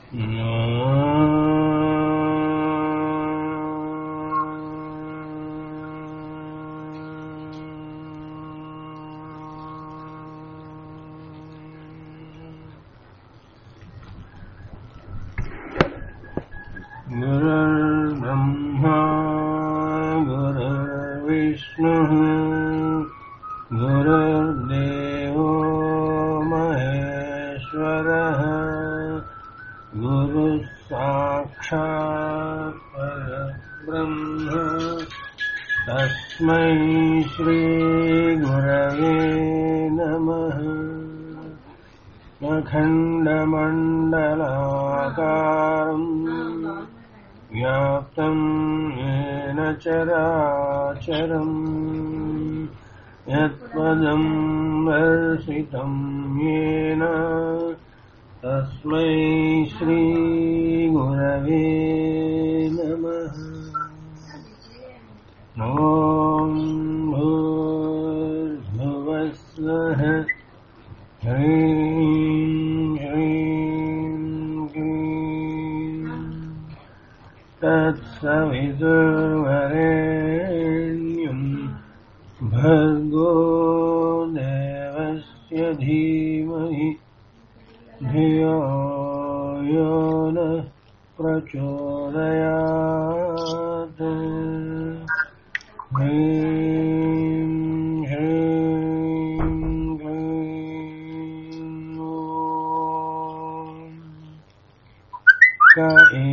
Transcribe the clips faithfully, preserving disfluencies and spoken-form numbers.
गुरुर्ब्रह्मा गुरुर्विष्णुः गुरुर्देवो महेश्वरः गुरुः साक्षात् परब्रह्म तस्मै श्रीगुरवे नमः। अखण्डमण्डलाकारम् व्याप्तं येन चराचरम् यत्पदं दर्शितं येन तस्मै श्रीगुरवे नमः। ॐ भूर्भुवस्सुः ह्रीं ह्रीं क्लीं तत्सवितुर्वरेण्यं भर्गो देवस्य धीमहि धियो यो नः प्रचोदयात्। ह्रीं ह्रीं क्लीं ॐ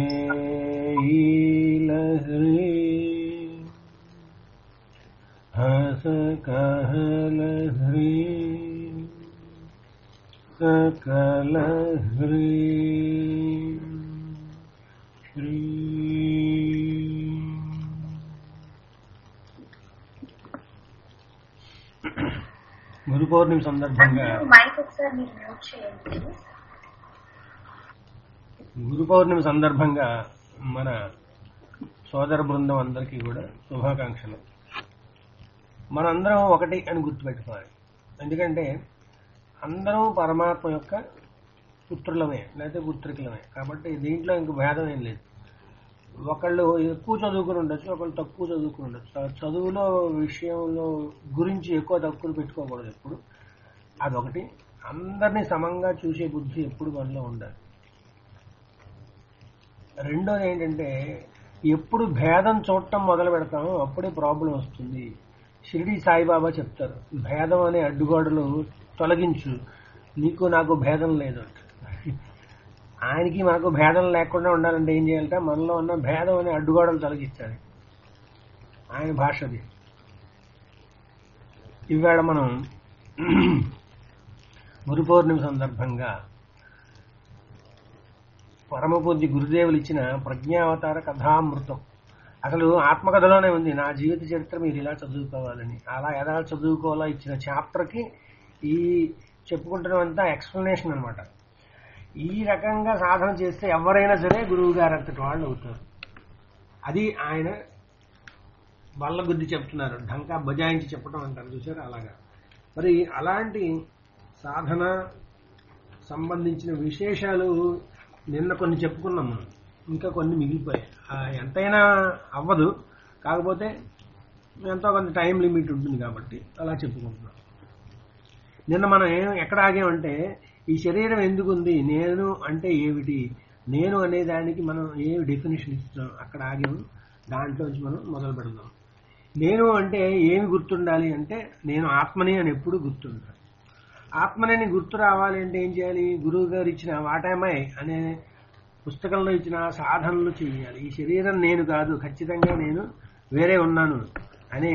कएलह्रीं हसकहलह्रीं सकलह्रीं श्रीं। గురు పౌర్ణమి సందర్భంగా గురు పౌర్ణమి సందర్భంగా మన సోదర బృందం అందరికీ కూడా శుభాకాంక్షలు. మనందరం ఒకటి అని గుర్తుపెట్టుకోవాలి. ఎందుకంటే అందరం పరమాత్మ యొక్క పుత్రులమే లేకపోతే పుత్రికలమే. కాబట్టి దీంట్లో ఇంక భేదం ఏం లేదు. ఒకళ్ళు ఎక్కువ చదువుకుని ఉండొచ్చు, ఒకళ్ళు తక్కువ చదువుకుని ఉండొచ్చు. చదువులో విషయంలో గురించి ఎక్కువ తక్కువ పెట్టుకోకూడదు ఎప్పుడు. అదొకటి. అందరినీ సమంగా చూసే బుద్ధి ఎప్పుడు మనలో ఉండాలి. రెండోది ఏంటంటే ఎప్పుడు భేదం చూడటం మొదలు పెడతామో అప్పుడే ప్రాబ్లం వస్తుంది. షిరిడి సాయిబాబా చెప్తారు, భేదం అనే అడ్డుగోడలు తొలగించు, నీకు నాకు భేదం లేదు అంట. ఆయనకి మనకు భేదం లేకుండా ఉండాలంటే ఏం చేయాలంట? మనలో ఉన్న భేదం అనే అడ్డుగోడలు తొలగించాలి. ఆయన భాషది. ఇవాళ మనం గురు పౌర్ణమి సందర్భంగా పరమపూజ్య గురుదేవులు ఇచ్చిన ప్రజ్ఞావతార కథామృతం, అసలు ఆత్మకథలోనే ఉంది. నా జీవిత చరిత్ర మీరు ఇలా చదువుకోవాలని, అలా ఎలా చదువుకోవాలా ఇచ్చిన చాప్టర్కి ఈ చెప్పుకుంటున్నంతా ఎక్స్ప్లెనేషన్ అనమాట. ఈ రకంగా సాధన చేస్తే ఎవరైనా సరే గురువు గారు అంతటి వాళ్ళు అవుతారు. అది ఆయన వల్ల గుద్ది చెప్తున్నారు, ఢంకా బజాయించి చెప్పడం అంటారు చూసారు, అలాగా. మరి అలాంటి సాధన సంబంధించిన విశేషాలు నిన్న కొన్ని చెప్పుకున్నాం మనం, ఇంకా కొన్ని మిగిలిపోయాయి. ఎంతైనా అవ్వదు, కాకపోతే ఎంతో కొంత టైం లిమిట్ ఉంటుంది కాబట్టి అలా చెప్పుకుంటున్నాం. నిన్న మనం ఏం ఎక్కడ ఆగామంటే ఈ శరీరం ఎందుకుంది, నేను అంటే ఏమిటి, నేను అనే దానికి మనం ఏ డెఫినేషన్ ఇస్తున్నాం అక్కడ ఆగాము. దాంట్లోంచి మనం మొదలు పెడదాం. నేను అంటే ఏమి గుర్తుండాలి అంటే నేను ఆత్మని అని ఎప్పుడు గుర్తుండాలి. ఆత్మని గుర్తు రావాలి అంటే ఏం చేయాలి? గురువు గారు ఇచ్చిన వాటామై అనే పుస్తకంలో ఇచ్చిన సాధనలు చేయాలి. ఈ శరీరం నేను కాదు, ఖచ్చితంగా నేను వేరే ఉన్నాను అనే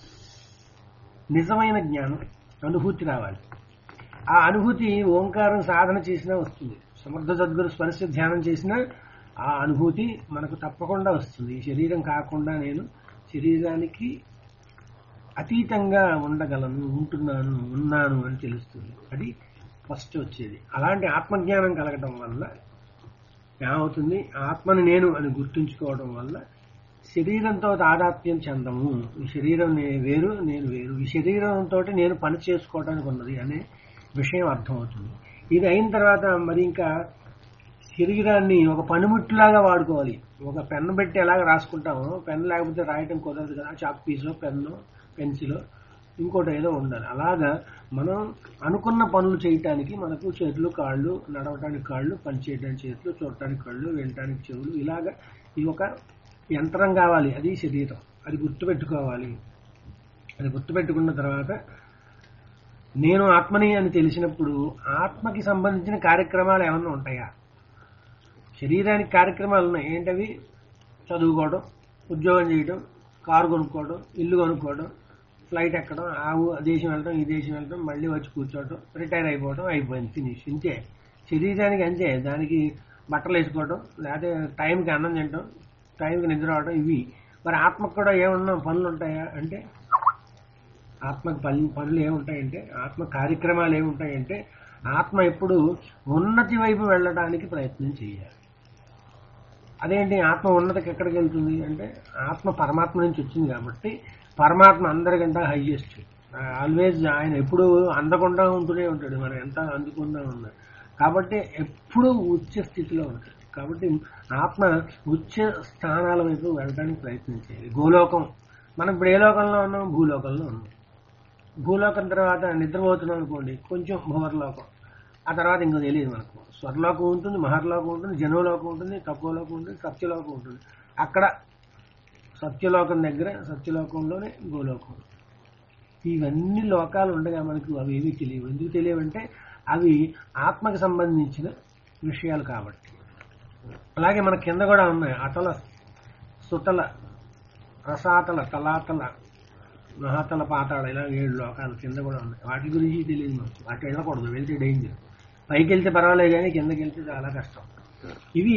నిజమైన జ్ఞానం, అనుభూతి రావాలి. ఆ అనుభూతి ఓంకారం సాధన చేసినా వస్తుంది. సమర్థ సద్గురు స్పర్శ ధ్యానం చేసినా ఆ అనుభూతి మనకు తప్పకుండా వస్తుంది. ఈ శరీరం కాకుండా నేను శరీరానికి అతీతంగా ఉండగలను, ఉంటున్నాను, ఉన్నాను అని తెలుస్తుంది. అది ఫస్ట్ వచ్చేది. అలాంటి ఆత్మజ్ఞానం కలగటం వల్ల ఏమవుతుంది? ఆత్మని నేను అని గుర్తుంచుకోవడం వల్ల శరీరంతో తాదాత్మ్యం చెందము. ఈ శరీరం వేరు, నేను వేరు, ఈ శరీరంతో నేను పని చేసుకోవడానికి ఉన్నది అనే విషయం అర్థమవుతుంది. ఇది అయిన తర్వాత మరి ఇంకా శరీరాన్ని ఒక పనిముట్టులాగా వాడుకోవాలి. ఒక పెన్ను పెట్టి ఎలాగ రాసుకుంటామో, పెన్ను లేకపోతే రాయటం కుదరదు కదా, చాక్ పీసో పెన్ను పెన్సిలో ఇంకోటి ఏదో ఉండాలి. అలాగా మనం అనుకున్న పనులు చేయటానికి మనకు చేతులు కాళ్ళు, నడవటానికి కాళ్ళు, పని చేయడానికి చేతులు, చూడటానికి కళ్ళు, వినటానికి చెవులు, ఇలాగా ఇది ఒక యంత్రం కావాలి. అది శరీరం. అది గుర్తుపెట్టుకోవాలి. అది గుర్తుపెట్టుకున్న తర్వాత నేను ఆత్మని అని తెలిసినప్పుడు ఆత్మకి సంబంధించిన కార్యక్రమాలు ఏమన్నా ఉంటాయా? శరీరానికి కార్యక్రమాలు ఉన్నాయి. ఏంటవి? చదువుకోవడం, ఉద్యోగం చేయడం, కారు కొనుక్కోవడం, ఇల్లు కొనుక్కోవడం, ఫ్లైట్ ఎక్కడం, ఆ దేశం వెళ్ళడం, ఈ దేశం వెళ్ళడం, మళ్ళీ వచ్చి కూర్చోవడం, రిటైర్ అయిపోవడం, అయిపోయింది, ఫినిష్. ఇంతే శరీరానికి. అంతే. దానికి బట్టలు వేసుకోవడం, లేకపోతే టైంకి అన్నం తినడం, టైంకి నిద్ర అవడం, ఇవి. మరి ఆత్మకు కూడా ఏమన్నా పనులు ఉంటాయా అంటే ఆత్మకు పని పనులు ఏముంటాయంటే ఆత్మ కార్యక్రమాలు ఏముంటాయంటే ఆత్మ ఎప్పుడు ఉన్నతి వైపు వెళ్ళడానికి ప్రయత్నం చేయాలి. అదేంటి ఆత్మ ఉన్నతికి ఎక్కడికి వెళ్తుంది అంటే ఆత్మ పరమాత్మ నుంచి వచ్చింది కాబట్టి పరమాత్మ అందరికంటే హైయెస్ట్. ఆల్వేజ్ ఆయన ఎప్పుడు అందకుండా ఉంటూనే ఉంటాడు. మనం ఎంత అందుకుండా ఉన్నా కాబట్టి ఎప్పుడు ఉచ్చ స్థితిలో ఉంటాడు. కాబట్టి ఆత్మ ఉచ్చ స్థానాల వైపు వెళ్ళడానికి ప్రయత్నం చేయాలి. గోలోకం, మనం ఇప్పుడు ఏ లోకంలో ఉన్నాం? భూలోకంలో ఉన్నాం. భూలోకం తర్వాత నిద్రపోతున్నాం అనుకోండి, కొంచెం భూవర్లోకం. ఆ తర్వాత ఇంకో తెలియదు మనకు. స్వర్లోకం ఉంటుంది, మహర్లోకం ఉంటుంది, జనలోకం ఉంటుంది, తపోలోకం ఉంటుంది, సత్యలోకం ఉంటుంది. అక్కడ సత్యలోకం దగ్గర సత్యలోకంలోనే గోలోకం. ఇవన్నీ లోకాలు ఉండగా మనకు అవి ఏమీ తెలియవు. ఎందుకు తెలియవంటే అవి ఆత్మకి సంబంధించిన విషయాలు కాబట్టి. అలాగే మన కింద కూడా ఉన్నాయి. అతల, సుతల, రసాతల, తలాతల, మహాతల, పాతాళ, ఇలా ఏడు లోకాలు కింద కూడా ఉన్నాయి. వాటి గురించి తెలియదు మనకు. వాటి వెళ్ళకూడదు, వెళ్తే డేంజర్. పైకి వెళ్తే పర్వాలేదు కానీ కిందకి వెళ్తే చాలా కష్టం. ఇవి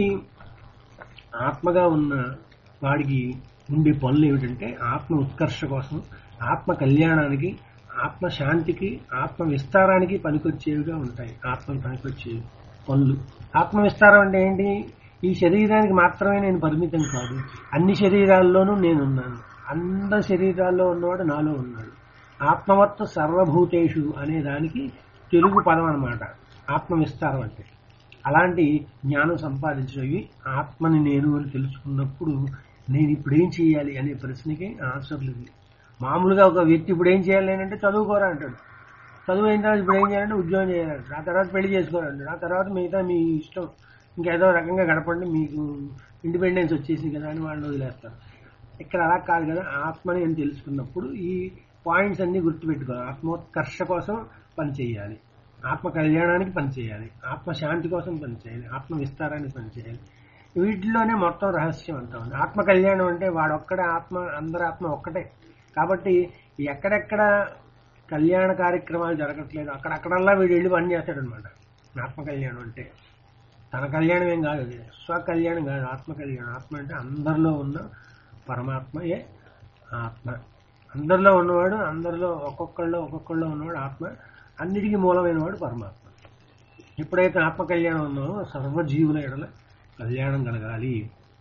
ఆత్మగా ఉన్న వాడికి ఉండే పనులు ఏమిటంటే ఆత్మ ఉత్కర్ష కోసం, ఆత్మ కళ్యాణానికి, ఆత్మ శాంతికి, ఆత్మ విస్తారానికి పనికొచ్చేవిగా ఉంటాయి. ఆత్మకి పనికొచ్చే పనులు. ఆత్మ విస్తారం అంటే ఏంటి? ఈ శరీరానికి మాత్రమే నేను పరిమితం కాదు, అన్ని శరీరాల్లోనూ నేనున్నాను. అందరి శరీరాల్లో ఉన్నవాడు నాలో ఉన్నాడు. ఆత్మవత్ సర్వభూతేషు అనే దానికి తెలుగు పదం అన్నమాట ఆత్మ విస్తారం అంటే. అలాంటి జ్ఞానం సంపాదించినవి ఆత్మని నేను అని తెలుసుకున్నప్పుడు నేను ఇప్పుడు ఏం చేయాలి అనే ప్రశ్నకి ఆన్సర్లు ఇవి. మామూలుగా ఒక వ్యక్తి ఇప్పుడు ఏం చేయాలి అంటే చదువుకోరా అంటాడు. చదువు అయిన తర్వాత ఇప్పుడు ఏం చేయాలంటే ఉద్యోగం చేయాలంటాడు. ఆ తర్వాత పెళ్లి చేసుకోవాలంటాడు. ఆ తర్వాత మిగతా మీ ఇష్టం ఇంకేదో రకంగా గడపండి, మీకు ఇండిపెండెన్స్ వచ్చేసింది కదా అని వాళ్ళు వదిలేస్తారు. ఇక్కడ అలా కాదు కదా. ఆత్మని అని తెలుసుకున్నప్పుడు ఈ పాయింట్స్ అన్ని గుర్తుపెట్టుకోవాలి. ఆత్మోత్కర్ష కోసం పనిచేయాలి, ఆత్మ కళ్యాణానికి పనిచేయాలి, ఆత్మ శాంతి కోసం పనిచేయాలి, ఆత్మ విస్తారానికి పనిచేయాలి. వీటిలోనే మొత్తం రహస్యం అంతా ఉంది. ఆత్మ కళ్యాణం అంటే వాడొక్కడే ఆత్మ, అందరి ఆత్మ ఒక్కటే. కాబట్టి ఎక్కడెక్కడ కళ్యాణ కార్యక్రమాలు జరగట్లేదు అక్కడక్కడల్లా వీడు వెళ్ళి పని చేస్తాడు అనమాట. ఆత్మ కళ్యాణం అంటే తన కళ్యాణం ఏం కాదు, అది స్వకళ్యాణం కాదు, ఆత్మ కళ్యాణం. ఆత్మ అంటే అందరిలో ఉన్న పరమాత్మయే ఆత్మ. అందరిలో ఉన్నవాడు, అందరిలో ఒక్కొక్కళ్ళు ఒక్కొక్కళ్ళు ఉన్నవాడు ఆత్మ. అన్నిటికీ మూలమైన వాడు పరమాత్మ. ఎప్పుడైతే ఆత్మ కళ్యాణం ఉన్నామో సర్వజీవుల ఎడల కళ్యాణం కలగాలి,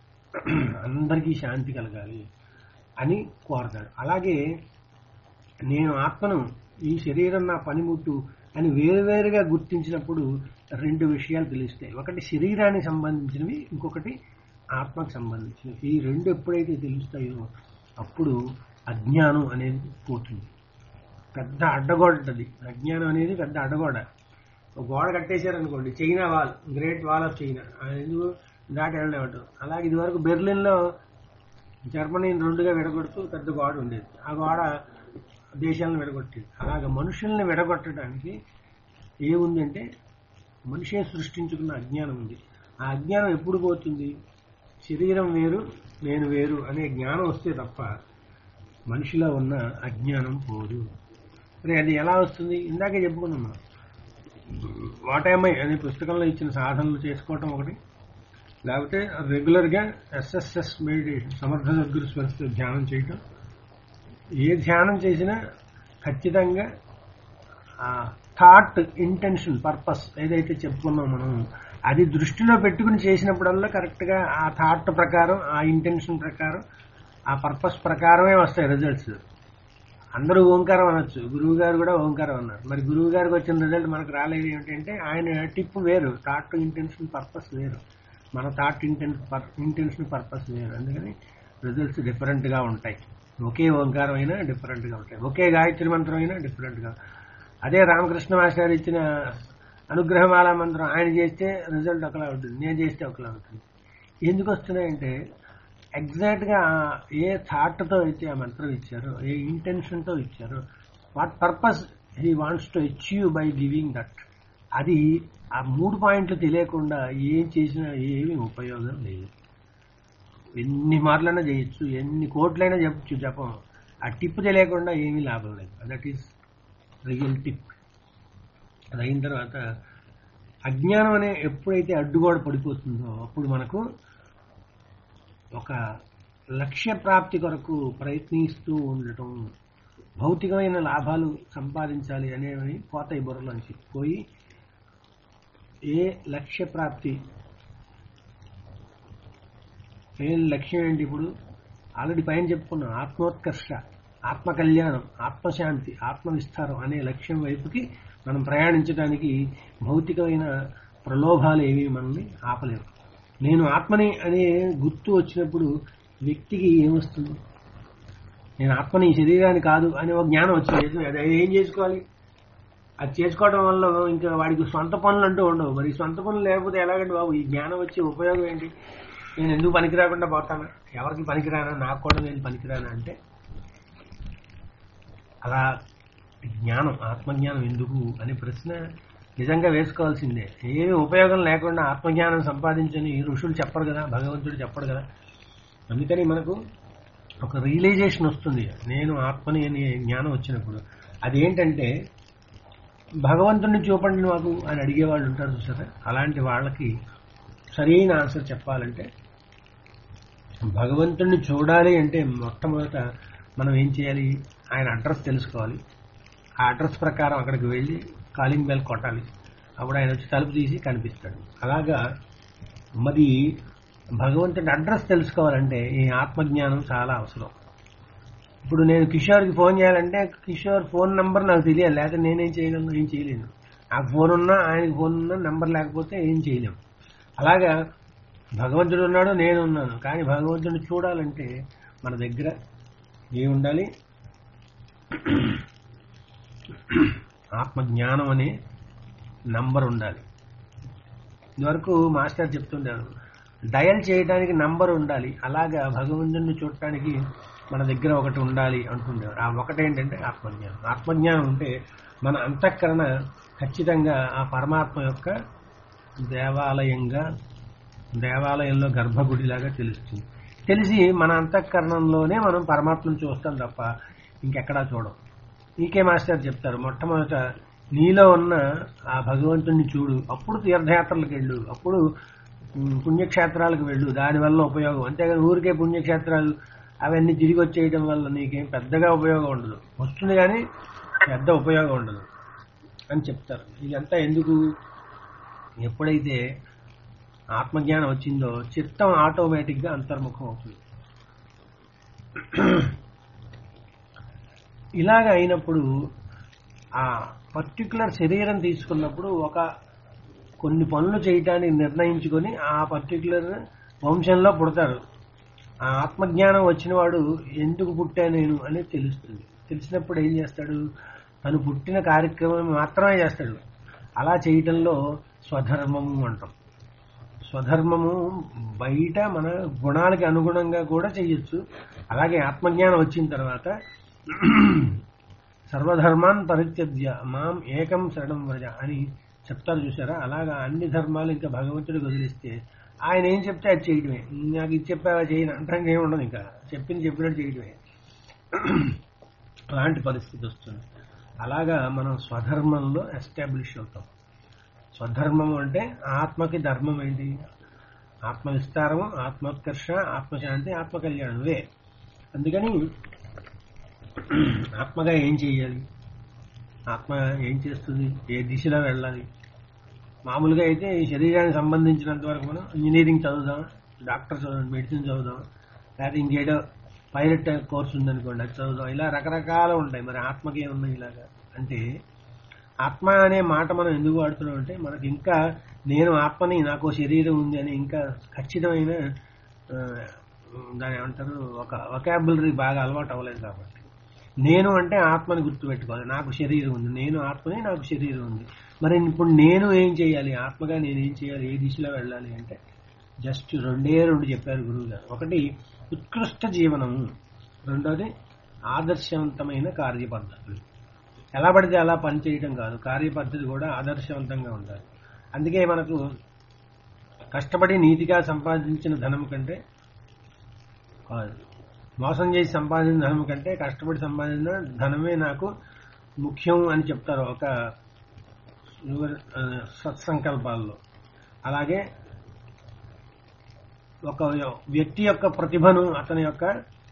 అందరికీ శాంతి కలగాలి అని కోరతాడు. అలాగే నేను ఆత్మను, ఈ శరీరం నా పనిముట్టు అని వేరువేరుగా గుర్తించినప్పుడు రెండు విషయాలు తెలుస్తాయి. ఒకటి శరీరానికి సంబంధించినవి, ఇంకొకటి ఆత్మకు సంబంధించినవి. ఈ రెండు ఎప్పుడైతే తెలుస్తాయో అప్పుడు అజ్ఞానం అనేది పోతుంది. పెద్ద అడ్డగోడ ఉంటుంది అజ్ఞానం అనేది. పెద్ద అడ్డగోడ. ఒక గోడ కట్టేశారనుకోండి, China wall, great wall of China, ఎందుకు దాటి వెళ్ళలేమంటారు. అలాగే ఇదివరకు బెర్లిన్లో జర్మనీని రెండుగా విడగొడుతూ పెద్ద గోడ ఉండేది. ఆ గోడ దేశాలను విడగొట్టేది. అలాగే మనుషుల్ని విడగొట్టడానికి ఏముందంటే మనిషే సృష్టించుకున్న అజ్ఞానం ఉంది. ఆ అజ్ఞానం ఎప్పుడు పోతుంది? శరీరం వేరు, నేను వేరు అనే జ్ఞానం వస్తే తప్ప మనిషిలో ఉన్న అజ్ఞానం పోదు. మరి అది ఎలా వస్తుంది? ఇందాకే చెప్పుకున్నాం మనం. వాట్ యామ్ ఐ అనే పుస్తకంలో ఇచ్చిన సాధనలు చేసుకోవటం ఒకటి, లేకపోతే రెగ్యులర్గా ఎస్ఎస్ఎస్ మెడిటేషన్, సమర్థ సద్గురు స్వరస్థ ధ్యానం చేయటం. ఏ ధ్యానం చేసినా ఖచ్చితంగా ఆ థాట్, ఇంటెన్షన్, పర్పస్ ఏదైతే చెప్పుకున్నాం మనం, అది దృష్టిలో పెట్టుకుని చేసినప్పుడల్లా కరెక్ట్గా ఆ థాట్ ప్రకారం, ఆ ఇంటెన్షన్ ప్రకారం, ఆ పర్పస్ ప్రకారమే వస్తాయి రిజల్ట్స్. అందరూ ఓంకారం అనొచ్చు, గురువు గారు కూడా ఓంకారం అన్నారు. మరి గురువు గారికి వచ్చిన రిజల్ట్ మనకు రాలేదు ఏంటంటే ఆయన టిప్ వేరు, థాట్ ఇంటెన్షన్ పర్పస్ వేరు, మన థాట్ ఇంటెన్ ఇంటెన్షన్ పర్పస్ వేరు. అందుకని రిజల్ట్స్ డిఫరెంట్ గా ఉంటాయి. ఒకే ఓంకారం అయినా డిఫరెంట్ గా ఉంటాయి, ఒకే గాయత్రి మంత్రం అయినా డిఫరెంట్ గా. అదే రామకృష్ణ మాస్టర్ ఇచ్చిన అనుగ్రహమాల మంత్రం ఆయన చేస్తే రిజల్ట్ ఒకలా ఉంటుంది, నేను చేస్తే ఒకలా ఉంటుంది. ఎందుకు వస్తున్నాయంటే ఎగ్జాక్ట్ గా ఏ థాట్ తో అయితే ఆ మంత్రం ఇచ్చారో, ఏ ఇంటెన్షన్ తో ఇచ్చారో, what purpose he wants to achieve by giving that, అది ఆ మూడు పాయింట్లు తెలియకుండా ఏం చేసినా ఏమీ ఉపయోగం లేదు. ఎన్ని మార్లైనా చేయొచ్చు, ఎన్ని కోట్లైనా చెప్పచ్చు జపం, ఆ టిప్ తెలియకుండా ఏమీ లాభం లేదు. That is real tip. అది అయిన తర్వాత అజ్ఞానం అనే ఎప్పుడైతే అడ్డుగోడ పడిపోతుందో అప్పుడు మనకు ఒక లక్ష్య ప్రాప్తి కొరకు ప్రయత్నిస్తూ ఉండటం, భౌతికమైన లాభాలు సంపాదించాలి అనేవి పోతాయి బుర్రలోంచి పోయి, ఏ లక్ష్య ప్రాప్తి, ఏ లక్ష్యం ఏంటి? ఇప్పుడు ఆల్రెడీ పైన చెప్పుకున్నాం, ఆత్మోత్కర్ష, ఆత్మ కళ్యాణం, ఆత్మశాంతి, ఆత్మ విస్తారం అనే లక్ష్యం వైపుకి మనం ప్రయాణించడానికి భౌతికమైన ప్రలోభాలు ఏవి మనల్ని ఆపలేవు. నేను ఆత్మని అనే గుర్తు వచ్చినప్పుడు వ్యక్తికి ఏమొస్తుంది? నేను ఆత్మని శరీరాన్ని కాదు అనే ఒక జ్ఞానం వచ్చింది. అది ఏం చేసుకోవాలి? అది చేసుకోవడం వల్ల ఇంకా వాడికి సొంత పనులు అంటూ ఉండవు. మరి సొంత పనులు లేకపోతే ఎలాగంటే బాబు ఈ జ్ఞానం వచ్చే ఉపయోగం ఏంటి? నేను ఎందుకు పనికిరాకుండా పోతానా? ఎవరికి పనికిరానా? నాకు కూడా నేను పనికిరానా అంటే అలా జ్ఞానం, ఆత్మజ్ఞానం ఎందుకు అనే ప్రశ్న నిజంగా వేసుకోవాల్సిందే. ఏమి ఉపయోగం లేకుండా ఆత్మజ్ఞానం సంపాదించని ఋషులు చెప్పరు కదా, భగవంతుడు చెప్పడు కదా. అందుకని మనకు ఒక రియలైజేషన్ వస్తుంది, నేను ఆత్మని అనే జ్ఞానం వచ్చినప్పుడు. అదేంటంటే భగవంతుడిని చూపండి మాకు అని అడిగేవాళ్ళు ఉంటారు చూసారా, అలాంటి వాళ్ళకి సరైన ఆన్సర్ చెప్పాలంటే భగవంతుడిని చూడాలి అంటే మొట్టమొదట మనం ఏం చేయాలి? ఆయన అడ్రస్ తెలుసుకోవాలి. ఆ అడ్రస్ ప్రకారం అక్కడికి వెళ్ళి కాలింగ్ బెల్ కొట్టాలి. అప్పుడు ఆయన వచ్చి తలుపు తీసి కనిపిస్తాడు. అలాగా మరి భగవంతుడి అడ్రస్ తెలుసుకోవాలంటే ఈ ఆత్మజ్ఞానం చాలా అవసరం. ఇప్పుడు నేను కిషోర్కి ఫోన్ చేయాలంటే కిషోర్ ఫోన్ నంబర్ నాకు తెలియాలి, లేకపోతే నేనేం చేయగలను? ఏం చేయలేను. నాకు ఫోన్ ఉన్నా ఆయనకి ఫోన్ ఉన్నా నంబర్ లేకపోతే ఏం చేయలేము. అలాగా భగవంతుడు ఉన్నాడు, నేను ఉన్నాను. కానీ భగవంతుడిని చూడాలంటే మన దగ్గర ఏముండాలి? ఆత్మజ్ఞానం అనే నంబర్ ఉండాలి. ఇదివరకు మాస్టర్ చెప్తుంటారు డయల్ చేయడానికి నంబర్ ఉండాలి, అలాగా భగవంతుడిని చూడటానికి మన దగ్గర ఒకటి ఉండాలి అంటుండేవారు. ఆ ఒకటేంటంటే ఆత్మజ్ఞానం. ఆత్మజ్ఞానం ఉంటే మన అంతఃకరణ ఖచ్చితంగా ఆ పరమాత్మ యొక్క దేవాలయంగా, దేవాలయంలో గర్భగుడిలాగా తెలుస్తుంది. తెలిసి మన అంతఃకరణంలోనే మనం పరమాత్మను చూస్తాం తప్ప ఇంకెక్కడా చూడం. ఈకే మాస్టర్ చెప్తారు, మొట్టమొదట నీలో ఉన్న ఆ భగవంతుడిని చూడు, అప్పుడు తీర్థయాత్రలకు వెళ్ళు, అప్పుడు పుణ్యక్షేత్రాలకు వెళ్ళు, దానివల్ల ఉపయోగం. అంతేగాని ఊరికే పుణ్యక్షేత్రాలు అవన్నీ తిరిగి వచ్చేయడం వల్ల నీకేం పెద్దగా ఉపయోగం ఉండదు, వస్తుంది కానీ పెద్ద ఉపయోగం ఉండదు అని చెప్తారు. ఇదంతా ఎందుకు? ఎప్పుడైతే ఆత్మజ్ఞానం వచ్చిందో చిత్తం ఆటోమేటిక్ గా అంతర్ముఖం అవుతుంది. ఇలాగ అయినప్పుడు ఆ పర్టికులర్ శరీరం తీసుకున్నప్పుడు ఒక కొన్ని పనులు చేయటానికి నిర్ణయించుకొని ఆ పర్టికులర్ వంశంలో పుడతారు. ఆ ఆత్మజ్ఞానం వచ్చిన వాడు ఎందుకు పుట్టా నేను అనేది తెలుస్తుంది. తెలిసినప్పుడు ఏం చేస్తాడు? తను పుట్టిన కార్యక్రమం మాత్రమే చేస్తాడు. అలా చేయటంలో స్వధర్మము అంటాం. స్వధర్మము బయట మన గుణాలకి అనుగుణంగా కూడా చేయొచ్చు. అలాగే ఆత్మజ్ఞానం వచ్చిన తర్వాత సర్వధర్మాన్ పరిత్యజ్య మాం ఏకం శరణం వ్రజ అని చెప్తారు చూసారా. అలాగా అన్ని ధర్మాలు ఇంకా భగవంతుడికి వదిలిస్తే ఆయన ఏం చెప్తే అది చేయడమే. నాకు ఇది చెప్పావా చేయను అంటే ఏమి ఉండదు, ఇంకా చెప్పింది చెప్పినట్టు చేయడమే. అలాంటి పరిస్థితి వస్తుంది. అలాగా మనం స్వధర్మంలో ఎస్టాబ్లిష్ అవుతాం. స్వధర్మం అంటే ఆత్మకి ధర్మం ఏంటి? ఆత్మ విస్తారము, ఆత్మోత్కర్ష, ఆత్మశాంతి, ఆత్మ కళ్యాణం వే. అందుకని ఆత్మగా ఏం చేయాలి? ఆత్మ ఏం చేస్తుంది? ఏ దిశలో వెళ్ళాలి? మామూలుగా అయితే ఈ శరీరానికి సంబంధించినంత వరకు మనం ఇంజనీరింగ్ చదువుదాం, డాక్టర్ చదువు, మెడిసిన్ చదువుదాం, లేకపోతే ఇంకేదో పైలట్ కోర్సు ఉందనుకోండి, అది చదువుదాం. ఇలా రకరకాలు ఉంటాయి. మరి ఆత్మకి ఏమున్నాయి ఇలాగా అంటే, ఆత్మ అనే మాట మనం ఎందుకు వాడుతున్నాం అంటే, మనకి ఇంకా నేను ఆత్మని, నాకు శరీరం ఉంది అని ఇంకా ఖచ్చితమైన దాని ఏమంటారు ఒక వొకాబులరీ బాగా అలవాటు అవ్వలేదు కాబట్టి. నేను అంటే ఆత్మని గుర్తుపెట్టుకోవాలి. నాకు శరీరం ఉంది, నేను ఆత్మని, నాకు శరీరం ఉంది. మరి ఇప్పుడు నేను ఏం చేయాలి, ఆత్మగా నేను ఏం చేయాలి, ఏ దిశలో వెళ్ళాలి అంటే జస్ట్ రెండే రెండు చెప్పారు గురువు గారు. ఒకటి ఉత్కృష్ట జీవనము, రెండోది ఆదర్శవంతమైన కార్యపద్ధతులు. ఎలా పడితే అలా పనిచేయడం కాదు, కార్యపద్ధతి కూడా ఆదర్శవంతంగా ఉండాలి. అందుకే మనకు కష్టపడి నీతిగా సంపాదించిన ధనం కంటే, మోసం చేసి సంపాదించిన ధనం కంటే కష్టపడి సంపాదించిన ధనమే నాకు ముఖ్యం అని చెప్తారు ఒక సత్సంకల్పాల్లో. అలాగే ఒక వ్యక్తి యొక్క ప్రతిభను అతని యొక్క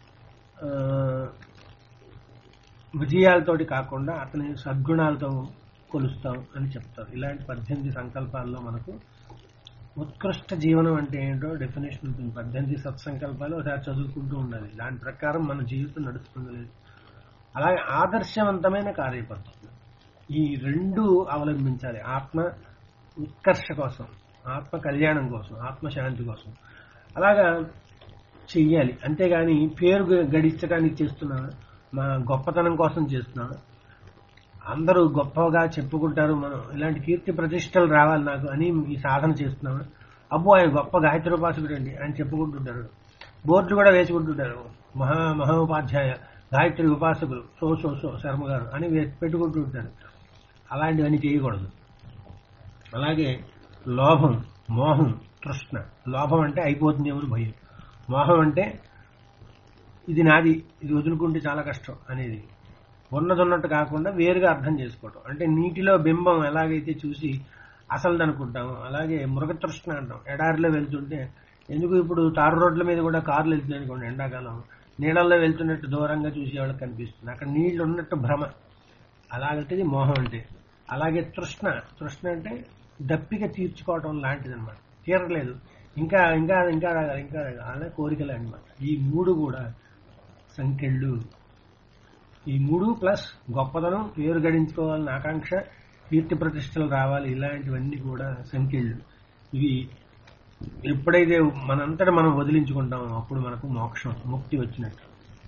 విజయాలతోటి కాకుండా అతని సద్గుణాలతో కొలుస్తాం అని చెప్తారు. ఇలాంటి పద్దెనిమిది సంకల్పాల్లో మనకు ఉత్కృష్ట జీవనం అంటే ఏంటో డెఫినేషన్ ఉంటుంది. పద్దెనిమిది సత్సంకల్పాలు ఒకసారి చదువుకుంటూ ఉండాలి. దాని ప్రకారం మన జీవితం నడుస్తుంది. అలాగే ఆదర్శవంతమైన కార్యపద్ధతులు, ఈ రెండు అవలంబించాలి. ఆత్మ ఉత్కర్ష కోసం, ఆత్మ కళ్యాణం కోసం, ఆత్మశాంతి కోసం అలాగా చెయ్యాలి. అంతేగాని పేరు గడించడానికి చేస్తున్నా, మా గొప్పతనం కోసం చేస్తున్నా, అందరూ గొప్పగా చెప్పుకుంటారు, మనం ఇలాంటి కీర్తి ప్రతిష్టలు రావాలి నాకు అని ఈ సాధన చేస్తున్నాము. అబ్బో ఆయన గొప్ప గాయత్రి ఉపాసకుడు అండి అని చెప్పుకుంటుంటారు. బోర్డులు కూడా వేసుకుంటుంటారు, మహా మహోపాధ్యాయ గాయత్రి ఉపాసకులు సో సో సో శర్మ గారు అని పెట్టుకుంటూ ఉంటారు. అలాంటివన్నీ చేయకూడదు. అలాగే లోభం, మోహం, తృష్ణ. లోభం అంటే అయిపోతుంది ఎవరు భయం, మోహం అంటే ఇది నాది, ఇది వదులుకుంటే చాలా కష్టం అనేది, ఉన్నది ఉన్నట్టు కాకుండా వేరుగా అర్థం చేసుకోవటం. అంటే నీటిలో బింబం ఎలాగైతే చూసి అసలు అనుకుంటాము, అలాగే మృగతృష్ణ అంటాం. ఎడారిలో వెళ్తుంటే ఎందుకు ఇప్పుడు తారు రోడ్ల మీద కూడా కార్లు వెళ్తున్నాయి అనుకోండి, ఎండాకాలం నీళ్ళల్లో వెళ్తున్నట్టు దూరంగా చూసే వాళ్ళకి కనిపిస్తుంది, అక్కడ నీళ్లు ఉన్నట్టు భ్రమ. అలాగంటేది మోహం అంటే. అలాగే తృష్ణ, తృష్ణ అంటే దప్పిక తీర్చుకోవటం లాంటిది అనమాట. తీరలేదు, ఇంకా ఇంకా ఇంకా రాగాలి, ఇంకా రాగాలి, అలా కోరికలే అనమాట. ఈ మూడు కూడా సంఖ్యలు. ఈ మూడు ప్లస్ గొప్పతనం, పేరు గడించుకోవాలని ఆకాంక్ష, కీర్తి ప్రతిష్టలు రావాలి, ఇలాంటివన్నీ కూడా సంఖ్యలు. ఇవి ఎప్పుడైతే మనంతటా మనం వదిలించుకుంటామో అప్పుడు మనకు మోక్షం, ముక్తి వచ్చినట్టు.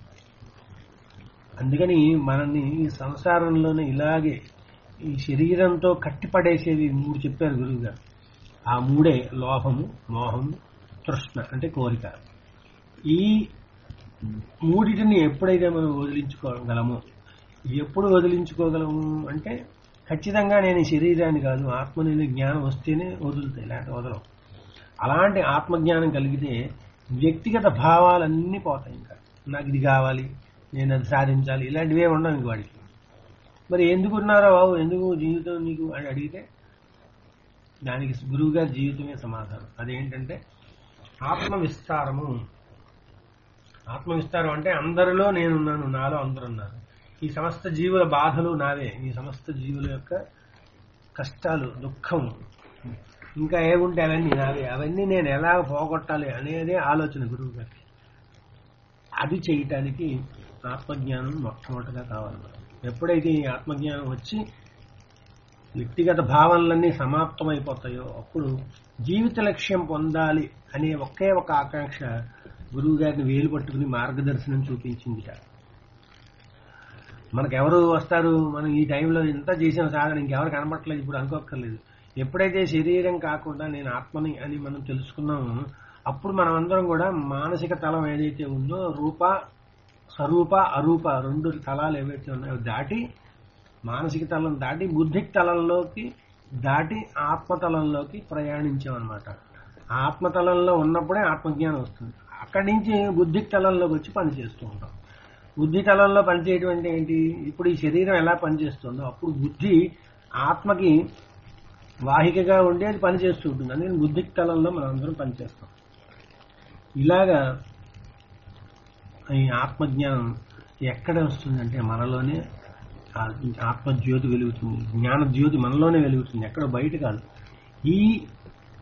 అందుకని మనల్ని ఈ సంసారంలోనే ఇలాగే ఈ శరీరంతో కట్టిపడేసేవి మూడు చెప్పారు గురువు గారు. ఆ మూడే లోభము, మోహము, తృష్ణ అంటే కోరిక. ఈ మూడిటిని ఎప్పుడైతే మనం వదిలించుకోగలమో, ఎప్పుడు వదిలించుకోగలము అంటే ఖచ్చితంగా నేను ఈ శరీరాన్ని కాదు ఆత్మని జ్ఞానం వస్తేనే వదులుతాయి, లేకపోతే వదలం. అలాంటి ఆత్మజ్ఞానం కలిగితే వ్యక్తిగత భావాలన్నీ పోతాయి. ఇంకా నాకు ఇది కావాలి, నేను అది సాధించాలి, ఇలాంటివే ఉండవు ఇంక వాడికి. మరి ఎందుకున్నారో బాబు, ఎందుకు జీవితం నీకు అని అడిగితే దానికి గురువు గారి జీవితమే సమాధానం. అదేంటంటే ఆత్మ విస్తారము. ఆత్మ విస్తారం అంటే అందరిలో నేనున్నాను, నాలో అందరూ ఉన్నారు. ఈ సమస్త జీవుల బాధలు నావే, ఈ సమస్త జీవుల యొక్క కష్టాలు, దుఃఖం, ఇంకా ఏముంటే అవన్నీ నావే. అవన్నీ నేను ఎలా పోగొట్టాలి అనేదే ఆలోచన గురువు గారికి. అది చేయటానికి ఆత్మజ్ఞానం మొట్టమొదటిగా కావాలి. ఎప్పుడైతే ఈ ఆత్మజ్ఞానం వచ్చి వ్యక్తిగత భావనలన్నీ సమాప్తమైపోతాయో అప్పుడు జీవిత లక్ష్యం పొందాలి అనే ఒకే ఒక ఆకాంక్ష గురువు గారిని వేలు పట్టుకుని మార్గదర్శనం చూపించింది. మనకెవరు వస్తారు, మనం ఈ టైంలో ఇంత చేసిన సాధన ఇంకెవరు కనబట్టలేదు ఇప్పుడు అనుకోక్కర్లేదు. ఎప్పుడైతే శరీరం కాకుండా నేను ఆత్మని అని మనం తెలుసుకున్నామో అప్పుడు మనం అందరం కూడా మానసిక తలం ఏదైతే ఉందో రూప స్వరూప అరూప రెండు తలాలు ఏవైతే ఉన్నాయో దాటి, మానసిక తలం దాటి బుద్ధిక్ తలంలోకి దాటి ఆత్మతలంలోకి ప్రయాణించామన్నమాట. ఆత్మతలంలో ఉన్నప్పుడే ఆత్మజ్ఞానం వస్తుంది. అక్కడి నుంచి బుద్ధిక్ తలంలోకి వచ్చి పనిచేస్తూ ఉంటాం. బుద్ధి తలంలో పనిచేయటం అంటే ఏంటి, ఇప్పుడు ఈ శరీరం ఎలా పనిచేస్తుందో అప్పుడు బుద్ధి ఆత్మకి వాహికగా ఉండి అది పనిచేస్తూ ఉంటుంది. అందుకని బుద్ధిక్ తలంలో మనం అందరం పనిచేస్తాం. ఇలాగా ఈ ఆత్మజ్ఞానం ఎక్కడ వస్తుందంటే మనలోనే ఆత్మజ్యోతి వెలుగుతుంది, జ్ఞానజ్యోతి మనలోనే వెలుగుతుంది, ఎక్కడో బయట కాదు. ఈ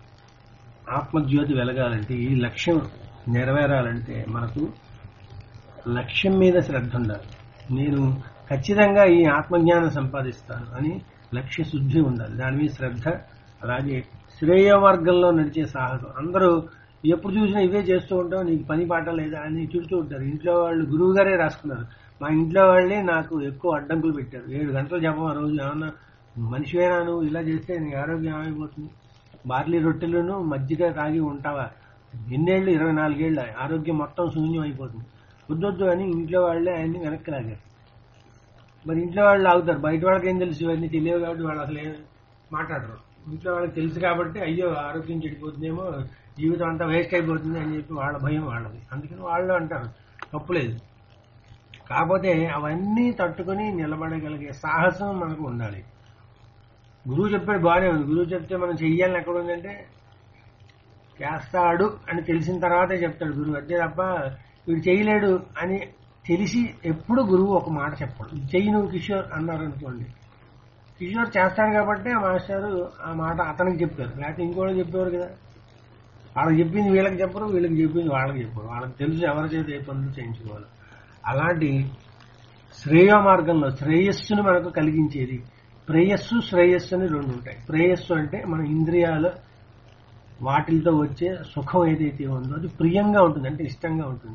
ఆత్మజ్యోతి వెలగాలంటే, ఈ లక్ష్యం నెరవేరాలంటే మనకు లక్ష్యం మీద శ్రద్ధ ఉండాలి. నేను ఖచ్చితంగా ఈ ఆత్మజ్ఞానం సంపాదిస్తాను అని లక్ష్య శుద్ధి ఉండాలి. దాని మీద శ్రద్ధ, అలాగే శ్రేయ మార్గంలో నడిచే సాహసం. అందరూ ఎప్పుడు చూసినా ఇవే చేస్తూ ఉంటాం, నీకు పని పాట లేదా అని చూస్తూ ఉంటారు. ఇంట్లో వాళ్ళు గురువు గారే రాసుకున్నారు. మా ఇంట్లో వాళ్ళే నాకు ఎక్కువ అడ్డంకులు పెట్టారు. ఏడు గంటలు చెప్పం ఆ రోజు, ఏమన్నా మనిషివేనా నువ్వు, ఇలా చేస్తే నీ ఆరోగ్యం ఏమైపోతుంది, బార్లీ రొట్టెలను మజ్జిగ తాగి ఉంటావా, ఎన్నేళ్ళు, ఇరవై నాలుగేళ్ళు, ఆరోగ్యం మొత్తం శూన్యం అయిపోతుంది, వద్దొద్దు అని ఇంట్లో వాళ్ళే ఆయన్ని వెనక్కి లాగారు. మరి ఇంట్లో వాళ్ళు ఆగుతారు, బయట వాళ్ళకి ఏం తెలుసు, ఇవన్నీ తెలియవు కాబట్టి వాళ్ళు అసలు ఏం మాట్లాడరు. ఇంట్లో వాళ్ళకి తెలుసు కాబట్టి అయ్యో ఆరోగ్యం చెడిపోతుందేమో, జీవితం అంతా వేస్ట్ అయిపోతుంది అని చెప్పి వాళ్ళ భయం వాళ్ళది. అందుకని వాళ్ళు అంటారు, తప్పులేదు. కాకపోతే అవన్నీ తట్టుకుని నిలబడగలిగే సాహసం మనకు ఉండాలి. గురువు చెప్పాడు బాగానే ఉంది, గురువు చెప్తే మనం చెయ్యాలని ఎక్కడ ఉందంటే చేస్తాడు అని తెలిసిన తర్వాతే చెప్తాడు గురువు. అంతే తప్ప వీడు చేయలేడు అని తెలిసి ఎప్పుడు గురువు ఒక మాట చెప్పడు. చెయ్యి నువ్వు కిషోర్ అన్నారు అనుకోండి, కిషోర్ చేస్తాడు కాబట్టి ఆ మాస్టారు ఆ మాట అతనికి చెప్పారు, లేకపోతే ఇంకోటి చెప్పేవారు కదా. వాళ్ళకి చెప్పింది వీళ్ళకి చెప్పరు, వీళ్ళకి చెప్పింది వాళ్ళకి చెప్పరు. వాళ్ళకి తెలుసు ఎవరి చేత ఏ పనులు చేయించుకోవాలి. అలాంటి శ్రేయ మార్గంలో శ్రేయస్సును మనకు కలిగించేది ప్రేయస్సు, శ్రేయస్సు అని రెండు ఉంటాయి. ప్రేయస్సు అంటే మన ఇంద్రియాలు వాటితో వచ్చే సుఖం ఏదైతే ఉందో అది ప్రియంగా ఉంటుంది, అంటే ఇష్టంగా ఉంటుంది.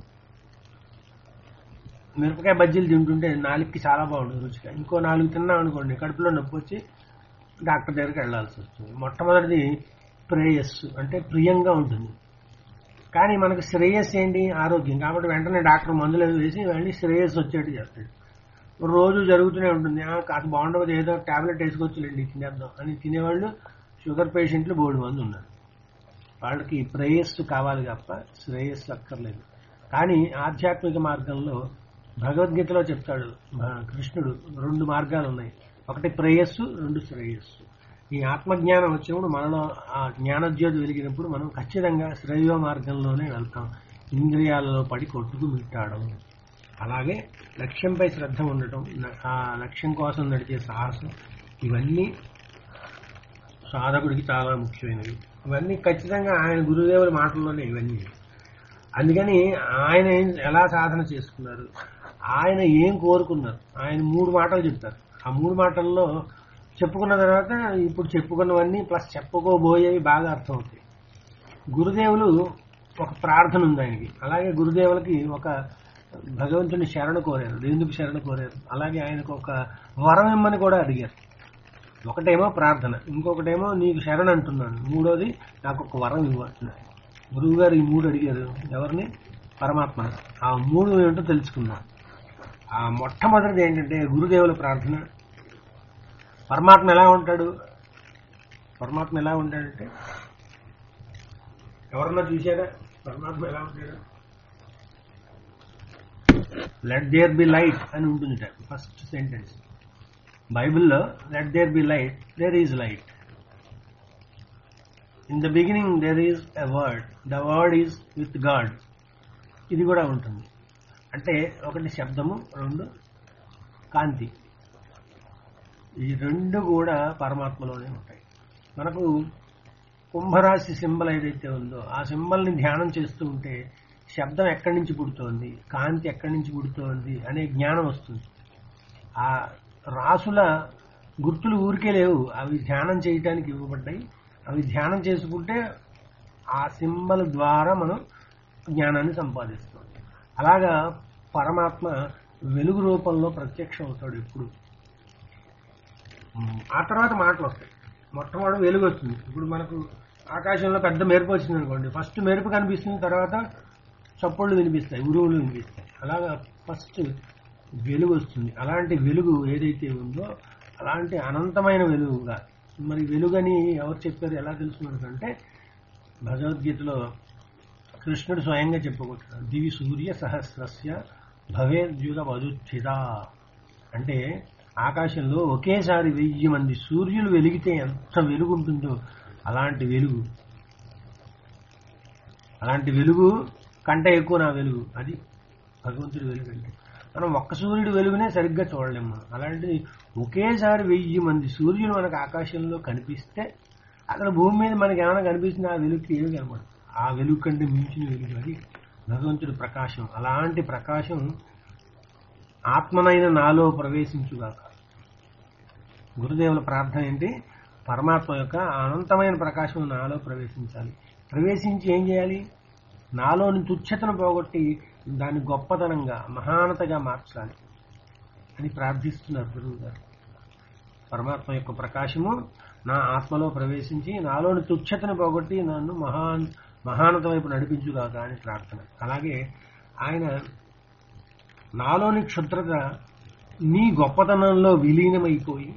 మిరపకాయ బజ్జీలు తింటుంటే నాలుగుకి చాలా బాగుంటుంది రుచిగా. ఇంకో నాలుగు తిన్నాం అనుకోండి కడుపులో నొప్పి వచ్చి డాక్టర్ దగ్గరికి వెళ్లాల్సి వస్తుంది. మొట్టమొదటిది ప్రేయస్సు అంటే ప్రియంగా ఉంటుంది. కానీ మనకు శ్రేయస్సు ఏంటి, ఆరోగ్యం. కాబట్టి వెంటనే డాక్టర్ మందులు వేసి వెళ్ళి శ్రేయస్సు వచ్చేట్టు చేస్తాడు. రోజు జరుగుతూనే ఉంటుంది, కాస్త బాగుండదు ఏదో టాబ్లెట్ వేసుకొచ్చులేండి తినేద్దాం అని తినేవాళ్ళు షుగర్ పేషెంట్లు బోర్డు మంది ఉన్నారు. వాళ్ళకి ప్రేయస్సు కావాలి తప్ప శ్రేయస్సు అక్కర్లేదు. కానీ ఆధ్యాత్మిక మార్గంలో భగవద్గీతలో చెప్తాడు కృష్ణుడు, రెండు మార్గాలు ఉన్నాయి, ఒకటి ప్రేయస్సు, రెండు శ్రేయస్సు. ఈ ఆత్మజ్ఞానం వచ్చినప్పుడు మనలో ఆ జ్ఞానజ్యోతి వెలిగినప్పుడు మనం ఖచ్చితంగా శ్రేయ మార్గంలోనే వెళ్తాం, ఇంద్రియాలలో పడి కొట్టుకు మిట్టాడం. అలాగే లక్ష్యంపై శ్రద్ధ ఉండటం, ఆ లక్ష్యం కోసం నడిచే సాహసం, ఇవన్నీ సాధకుడికి చాలా ముఖ్యమైనవి. ఇవన్నీ ఖచ్చితంగా ఆయన గురుదేవుల మాటల్లోనే ఇవన్నీ. అందుకని ఆయన ఎలా సాధన చేసుకున్నారు, ఆయన ఏం కోరుకున్నారు, ఆయన మూడు మాటలు చెప్తారు. ఆ మూడు మాటల్లో చెప్పుకున్న తర్వాత ఇప్పుడు చెప్పుకున్నవన్నీ ప్లస్ చెప్పుకోబోయేవి బాగా అర్థమవుతాయి. గురుదేవులు ఒక ప్రార్థన ఉంది ఆయనకి, అలాగే గురుదేవులకి ఒక భగవంతుని శరణ కోరారు. ఎందుకు శరణ కోరారు, అలాగే ఆయనకు ఒక వరం ఇమ్మని కూడా అడిగారు. ఒకటేమో ప్రార్థన, ఇంకొకటేమో నీకు శరణ అంటున్నాను, మూడోది నాకు ఒక వరం ఇవ్వంటున్నారు. గురువు గారు ఈ మూడు అడిగారు ఎవరిని, పరమాత్మ. ఆ మూడు ఏంటో తెలుసుకుందాం. ఆ మొట్టమొదటిది ఏంటంటే గురుదేవుల ప్రార్థన. పరమాత్మ ఎలా ఉంటాడు, పరమాత్మ ఎలా ఉంటాడంటే ఎవరన్నా చూసారా పరమాత్మ ఎలా ఉంటాడు, లెట్ దేర్ బి లైట్ అని ఉంటుంది ఫస్ట్ సెంటెన్స్ బైబిల్లో. Let there be light, there is light. In the beginning there is a word, the word is with God. ఇది కూడా ఉంటుంది. అంటే ఒకటి శబ్దము, రెండు కాంతి. ఈ రెండు కూడా పరమాత్మలోనే ఉంటాయి. మనకు కుంభరాశి సింబల్ ఏదైతే ఉందో ఆ సింబల్ని ధ్యానం చేస్తూ ఉంటే శబ్దం ఎక్కడి నుంచి పుడుతోంది, కాంతి ఎక్కడి నుంచి పుడుతోంది అనే జ్ఞానం వస్తుంది. ఆ రాసుల గుర్తులు ఊరికే లేవు, అవి ధ్యానం చేయటానికి ఇవ్వబడ్డాయి. అవి ధ్యానం చేసుకుంటే ఆ సింబల్ ద్వారా మనం జ్ఞానాన్ని సంపాదిస్తాం. అలాగా పరమాత్మ వెలుగు రూపంలో ప్రత్యక్షం అవుతాడు ఎప్పుడు. ఆ తర్వాత మాటలు వస్తాయి. మొట్టమొదటి వెలుగు వస్తుంది. ఇప్పుడు మనకు ఆకాశంలో పెద్ద మెరుపు వచ్చింది అనుకోండి, ఫస్ట్ మెరుపు కనిపిస్తుంది, తర్వాత చప్పుళ్ళు వినిపిస్తాయి, ఉరువులు వినిపిస్తాయి. అలాగా ఫస్ట్ వెలుగు వస్తుంది. అలాంటి వెలుగు ఏదైతే ఉందో అలాంటి అనంతమైన వెలుగుగా. మరి వెలుగని ఎవరు చెప్పారు, ఎలా తెలుసుకున్నారు అంటే భగవద్గీతలో కృష్ణుడు స్వయంగా చెప్పుకుంటున్నాడు. దివి సూర్య సహస్రస్య భవేద్యుగ వదుచ్చిత. అంటే ఆకాశంలో ఒకేసారి వెయ్యి మంది సూర్యులు వెలిగితే ఎంత వెలుగు ఉంటుందో అలాంటి వెలుగు, అలాంటి వెలుగు కంటే ఎక్కువ నా వెలుగు. అది భగవంతుడి వెలుగు. అంటే మనం ఒక్క సూర్యుడి వెలుగునే సరిగ్గా చూడలేము మనం. అలాంటిది ఒకేసారి వెయ్యి మంది సూర్యులు మనకు ఆకాశంలో కనిపిస్తే అక్కడ భూమి మీద మనకి ఏమైనా కనిపిస్తుంది, ఆ వెలుగుకి ఏమి కనపడదు. ఆ వెలుగు కంటే మించిన వెలుగు అది భగవంతుడి ప్రకాశం. అలాంటి ప్రకాశం ఆత్మనైన నాలో ప్రవేశించుగాక. గురుదేవుల ప్రార్థన ఏంటి? పరమాత్మ యొక్క అనంతమైన ప్రకాశం నాలో ప్రవేశించాలి. ప్రవేశించి ఏం చేయాలి? నాలోని తుచ్చతను పోగొట్టి దాన్ని గొప్పతనంగా మహానతగా మార్చాలి అని ప్రార్థిస్తున్నారు గురువు గారు. పరమాత్మ యొక్క ప్రకాశము నా ఆత్మలో ప్రవేశించి నాలోని తుచ్చతను పోగొట్టి నన్ను మహా మహానత వైపు నడిపించుగాక అని ప్రార్థన. అలాగే ఆయన నాలోని క్షుద్రత నీ గొప్పతనంలో విలీనమైపోయి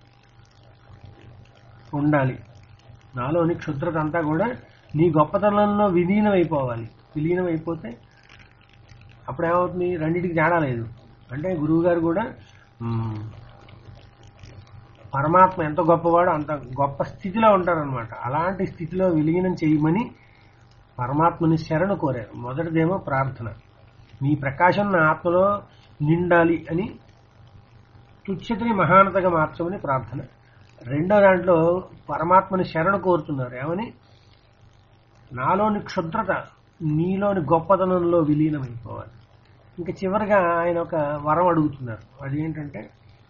ఉండాలి. నాలోని క్షుద్రత అంతా కూడా నీ గొప్పతనంలో విలీనమైపోవాలి. విలీనమైపోతే అప్పుడేమవుతుంది? రెండింటికి తేడా లేదు. అంటే గురువు గారు కూడా పరమాత్మ ఎంత గొప్పవాడో అంత గొప్ప స్థితిలో ఉంటారనమాట. అలాంటి స్థితిలో విలీనం చేయమని పరమాత్మని శరణు కోరారు. మొదటిదేమో ప్రార్థన, నీ ప్రకాశం నా ఆత్మలో నిండాలి అని, తుచ్చతని మహానతగా మార్చమని ప్రార్థన. రెండో దాంట్లో పరమాత్మని శరణు కోరుతున్నారు. ఏమని? నాలోని క్షుద్రత నీలోని గొప్పతనంలో విలీనమైపోవాలి. ఇంకా చివరిగా ఆయన ఒక వరం అడుగుతున్నారు. అదేంటంటే,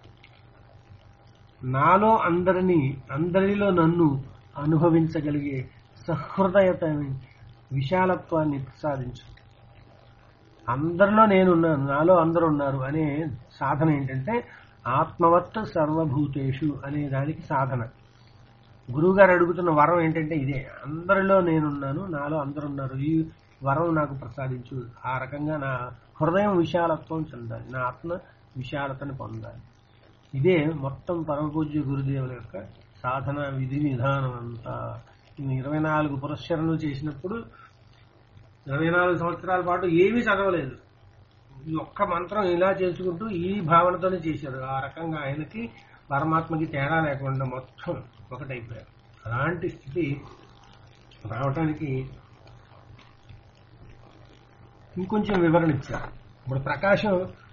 నాలో అందరినీ అందరిలో నన్ను అనుభవించగలిగే సహృదయతని విశాలత్వాన్ని ప్రసాదించు. అందరిలో నేనున్నాను, నాలో అందరూ ఉన్నారు అనే సాధన ఏంటంటే ఆత్మవత్ సర్వభూతేషు అనే దానికి సాధన. గురువుగారు అడుగుతున్న వరం ఏంటంటే ఇదే, అందరిలో నేనున్నాను, నాలో అందరున్నారు, ఈ వరం నాకు ప్రసాదించు. ఆ రకంగా నా హృదయం విశాలత్వం చెందాలి, నా ఆత్మ విశాలతను పొందాలి. ఇదే మొత్తం పరమపూజ్య గురుదేవుల యొక్క సాధన విధి విధానం అంతా. ఇరవై నాలుగు పురస్చరణలు చేసినప్పుడు ఇరవై నాలుగు సంవత్సరాల పాటు ఏమీ చదవలేదు. ఈ ఒక్క మంత్రం ఇలా చేసుకుంటూ ఈ భావనతోనే చేశారు. ఆ రకంగా ఆయనకి పరమాత్మకి తేడా లేకుండా మొత్తం ఒకటైపోయారు. అలాంటి స్థితి రావటానికి ఇంకొంచెం వివరణ ఇచ్చారు. ఇప్పుడు ప్రకాశం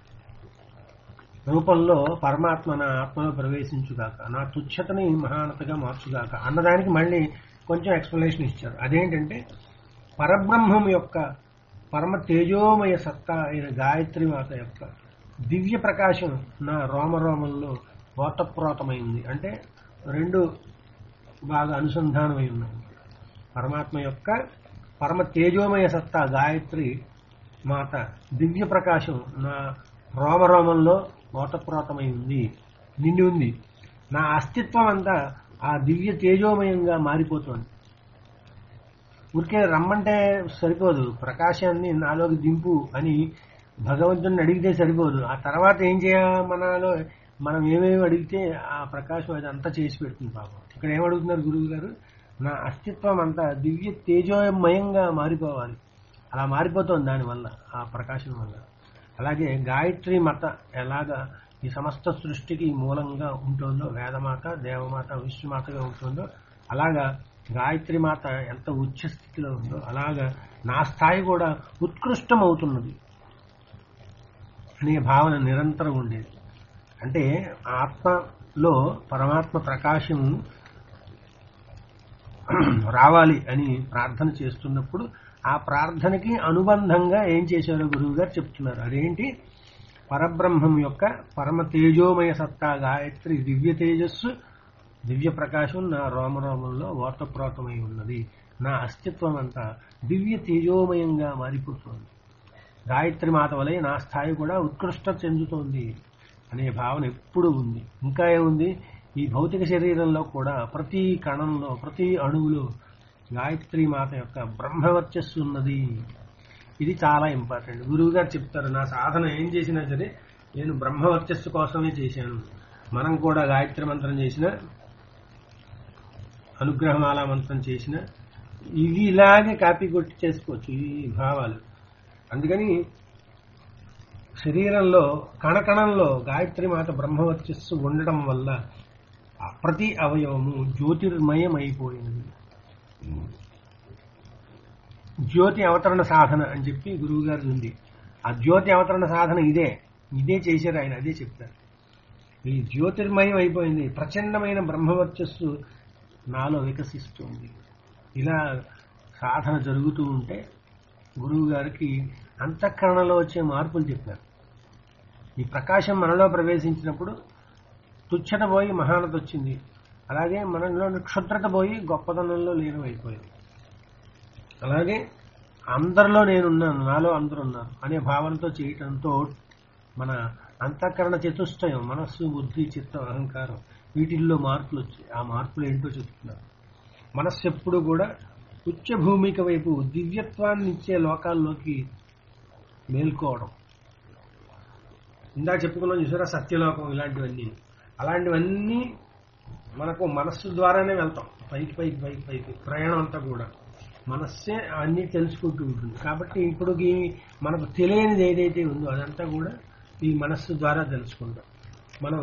రూపంలో పరమాత్మ నా ఆత్మలో ప్రవేశించుగాక, నా తుచ్చతని మహానతగా మార్చుగాక అన్నదానికి మళ్ళీ కొంచెం ఎక్స్ప్లెనేషన్ ఇచ్చారు. అదేంటంటే, పరబ్రహ్మం యొక్క పరమ తేజోమయ సత్తా అయిన గాయత్రి మాత యొక్క దివ్య ప్రకాశం నా రోమరోమంలో ఓతప్రోతమైంది. అంటే రెండు బాగా అనుసంధానమై ఉన్నాయి. పరమాత్మ యొక్క పరమ తేజోమయ సత్తా గాయత్రి మాత దివ్య ప్రకాశం నా రోమరోమంలో ఓతప్రోతమై ఉంది, నిండి ఉంది. నా అస్తిత్వం అంతా ఆ దివ్య తేజోమయంగా మారిపోతుంది. ఊరికే రమ్మంటే సరిపోదు, ప్రకాశాన్ని నాలోకి దింపు అని భగవంతుని అడిగితే సరిపోదు. ఆ తర్వాత ఏం చేయాలి? మనలో మనం ఏమేమి అడిగితే ఆ ప్రకాశం అది అంతా చేసి పెడుతుంది. పాపం ఇక్కడ ఏమడుగుతున్నారు గురువు గారు? నా అస్తిత్వం అంతా దివ్య తేజోమయంగా మారిపోవాలి. అలా మారిపోతుంది దానివల్ల, ఆ ప్రకాశం వల్ల. అలాగే గాయత్రి మాత ఎలాగా ఈ సమస్త సృష్టికి మూలంగా ఉంటుందో, వేదమాత, దేవమాత, విష్ణుమాతగా ఉంటుందో, అలాగా గాయత్రి మాత ఎంత ఉచ్చ స్థితిలో ఉందో అలాగా నా స్థాయి కూడా ఉత్కృష్టం అవుతున్నది అనే భావన నిరంతరం ఉండేది. అంటే ఆత్మలో పరమాత్మ ప్రకాశం రావాలి అని ప్రార్థన చేస్తున్నప్పుడు ఆ ప్రార్థనకి అనుబంధంగా ఏం చేశారో గురువు గారు చెప్తున్నారు. అదేంటి? పరబ్రహ్మం యొక్క పరమ తేజోమయ సత్తా గాయత్రి దివ్య తేజస్సు దివ్య ప్రకాశం నా రోమరోమంలో ఓతప్రోతమై ఉన్నది. నా అస్తిత్వం అంతా దివ్య తేజోమయంగా మారిపోతుంది. గాయత్రి మాత వలె నా స్థాయి కూడా ఉత్కృష్ట చెందుతోంది అనే భావన ఎప్పుడూ ఉంది. ఇంకా ఏముంది? ఈ భౌతిక శరీరంలో కూడా ప్రతి కణంలో, ప్రతి అణువులో గాయత్రి మాత యొక్క బ్రహ్మవర్చస్సు ఉన్నది. ఇది చాలా ఇంపార్టెంట్. గురువు గారు చెప్తారు, నా సాధన ఏం చేసినా సరే నేను బ్రహ్మవర్చస్సు కోసమే చేశాను. మనం కూడా గాయత్రి మంత్రం చేసిన, అనుగ్రహమాల మంత్రం చేసిన, ఇవి ఇలాగే కాపీ కొట్టి చేసుకోవచ్చు ఈ భావాలు. అందుకని శరీరంలో కణకణంలో గాయత్రి మాత బ్రహ్మవర్చస్సు ఉండడం వల్ల ప్రతి అవయవము జ్యోతిర్మయం అయిపోయింది. జ్యోతి అవతరణ సాధన అని చెప్పి గురువు గారు ఉంది. ఆ జ్యోతి అవతరణ సాధన ఇదే ఇదే చేశారు ఆయన, అదే చెప్తారు. ఈ జ్యోతిర్మయం అయిపోయింది, ప్రచండమైన బ్రహ్మవర్చస్సు నాలో వికసిస్తుంది. ఇలా సాధన జరుగుతూ ఉంటే గురువు గారికి అంతఃకరణలో వచ్చే మార్పులు చెప్పారు. ఈ ప్రకాశం మనలో ప్రవేశించినప్పుడు తుచ్చత పోయి మహానత వచ్చింది. అలాగే మనలోని క్షుద్రత పోయి గొప్పతనంలో లీనమైపోయింది. అలాగే అందరిలో నేనున్నాను, నాలో అందరూ ఉన్నారు అనే భావనతో చేయటంతో మన అంతఃకరణ చతుష్టయం మనస్సు, బుద్ధి, చిత్తం, అహంకారం వీటిల్లో మార్పులు వచ్చాయి. ఆ మార్పులు ఏంటో చెప్తున్నారు. మనస్సు ఎప్పుడు కూడా ఉచ్చ భూమిక వైపు దివ్యత్వాన్ని ఇచ్చే లోకాల్లోకి మేల్కోవడం. ఇందా చెప్పుకున్నాం చూసారా సత్యలోకం, ఇలాంటివన్నీ అలాంటివన్నీ మనకు మనస్సు ద్వారానే వెళ్తాం. పైకి పైకి పైకి పైకి ప్రయాణం అంతా కూడా మనస్సే అన్నీ తెలుసుకుంటూ ఉంటుంది. కాబట్టి ఇప్పుడు మనకు తెలియనిది ఏదైతే ఉందో అదంతా కూడా ఈ మనస్సు ద్వారా తెలుసుకుంటాం. మనం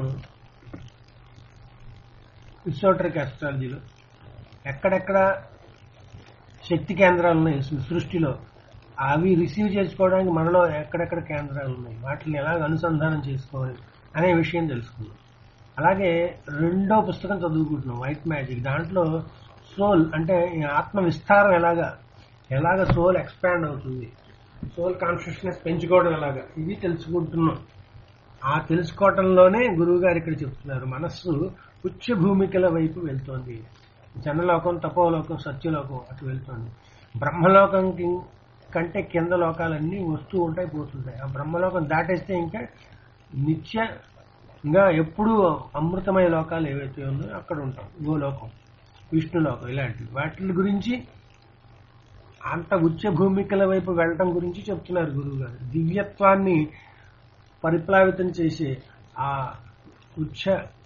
ఇసోటరిక్ ఆస్ట్రాలజీలో ఎక్కడెక్కడ శక్తి కేంద్రాలు ఉన్నాయి సృష్టిలో, అవి రిసీవ్ చేసుకోవడానికి మనలో ఎక్కడెక్కడ కేంద్రాలు ఉన్నాయి, వాటిని ఎలా అనుసంధానం చేసుకోవాలి అనే విషయం తెలుసుకున్నాం. అలాగే రెండో పుస్తకం చదువుకుంటున్నాం వైట్ మ్యాజిక్. దాంట్లో సోల్ అంటే ఆత్మ విస్తారం ఎలాగా ఎలాగ సోల్ ఎక్స్పాండ్ అవుతుంది, సోల్ కాన్షియస్నెస్ పెంచుకోవడం ఎలాగా, ఇవి తెలుసుకుంటున్నాం. ఆ తెలుసుకోవటంలోనే గురువు గారు ఇక్కడ చెప్తున్నారు మనస్సు ఉచ్చ భూమికల వైపు వెళ్తోంది. జనలోకం, తపోలోకం, సత్యలోకం అటు వెళ్తోంది. బ్రహ్మలోకం కంటే కింద లోకాలన్నీ వస్తూ ఉంటాయి, పోతుంటాయి. ఆ బ్రహ్మలోకం దాటేస్తే ఇంకా నిత్యంగా ఎప్పుడూ అమృతమయ లోకాలు ఏవైతే ఉన్నాయో అక్కడ ఉంటాం. గోలోకం, విష్ణులోకం, ఇలాంటివి వాటి గురించి అంత ఉచ్చ భూమికల వైపు వెళ్ళటం గురించి చెప్తున్నారు గురువు గారు. దివ్యత్వాన్ని పరిప్లావితం చేసే ఆ ఉచ్చ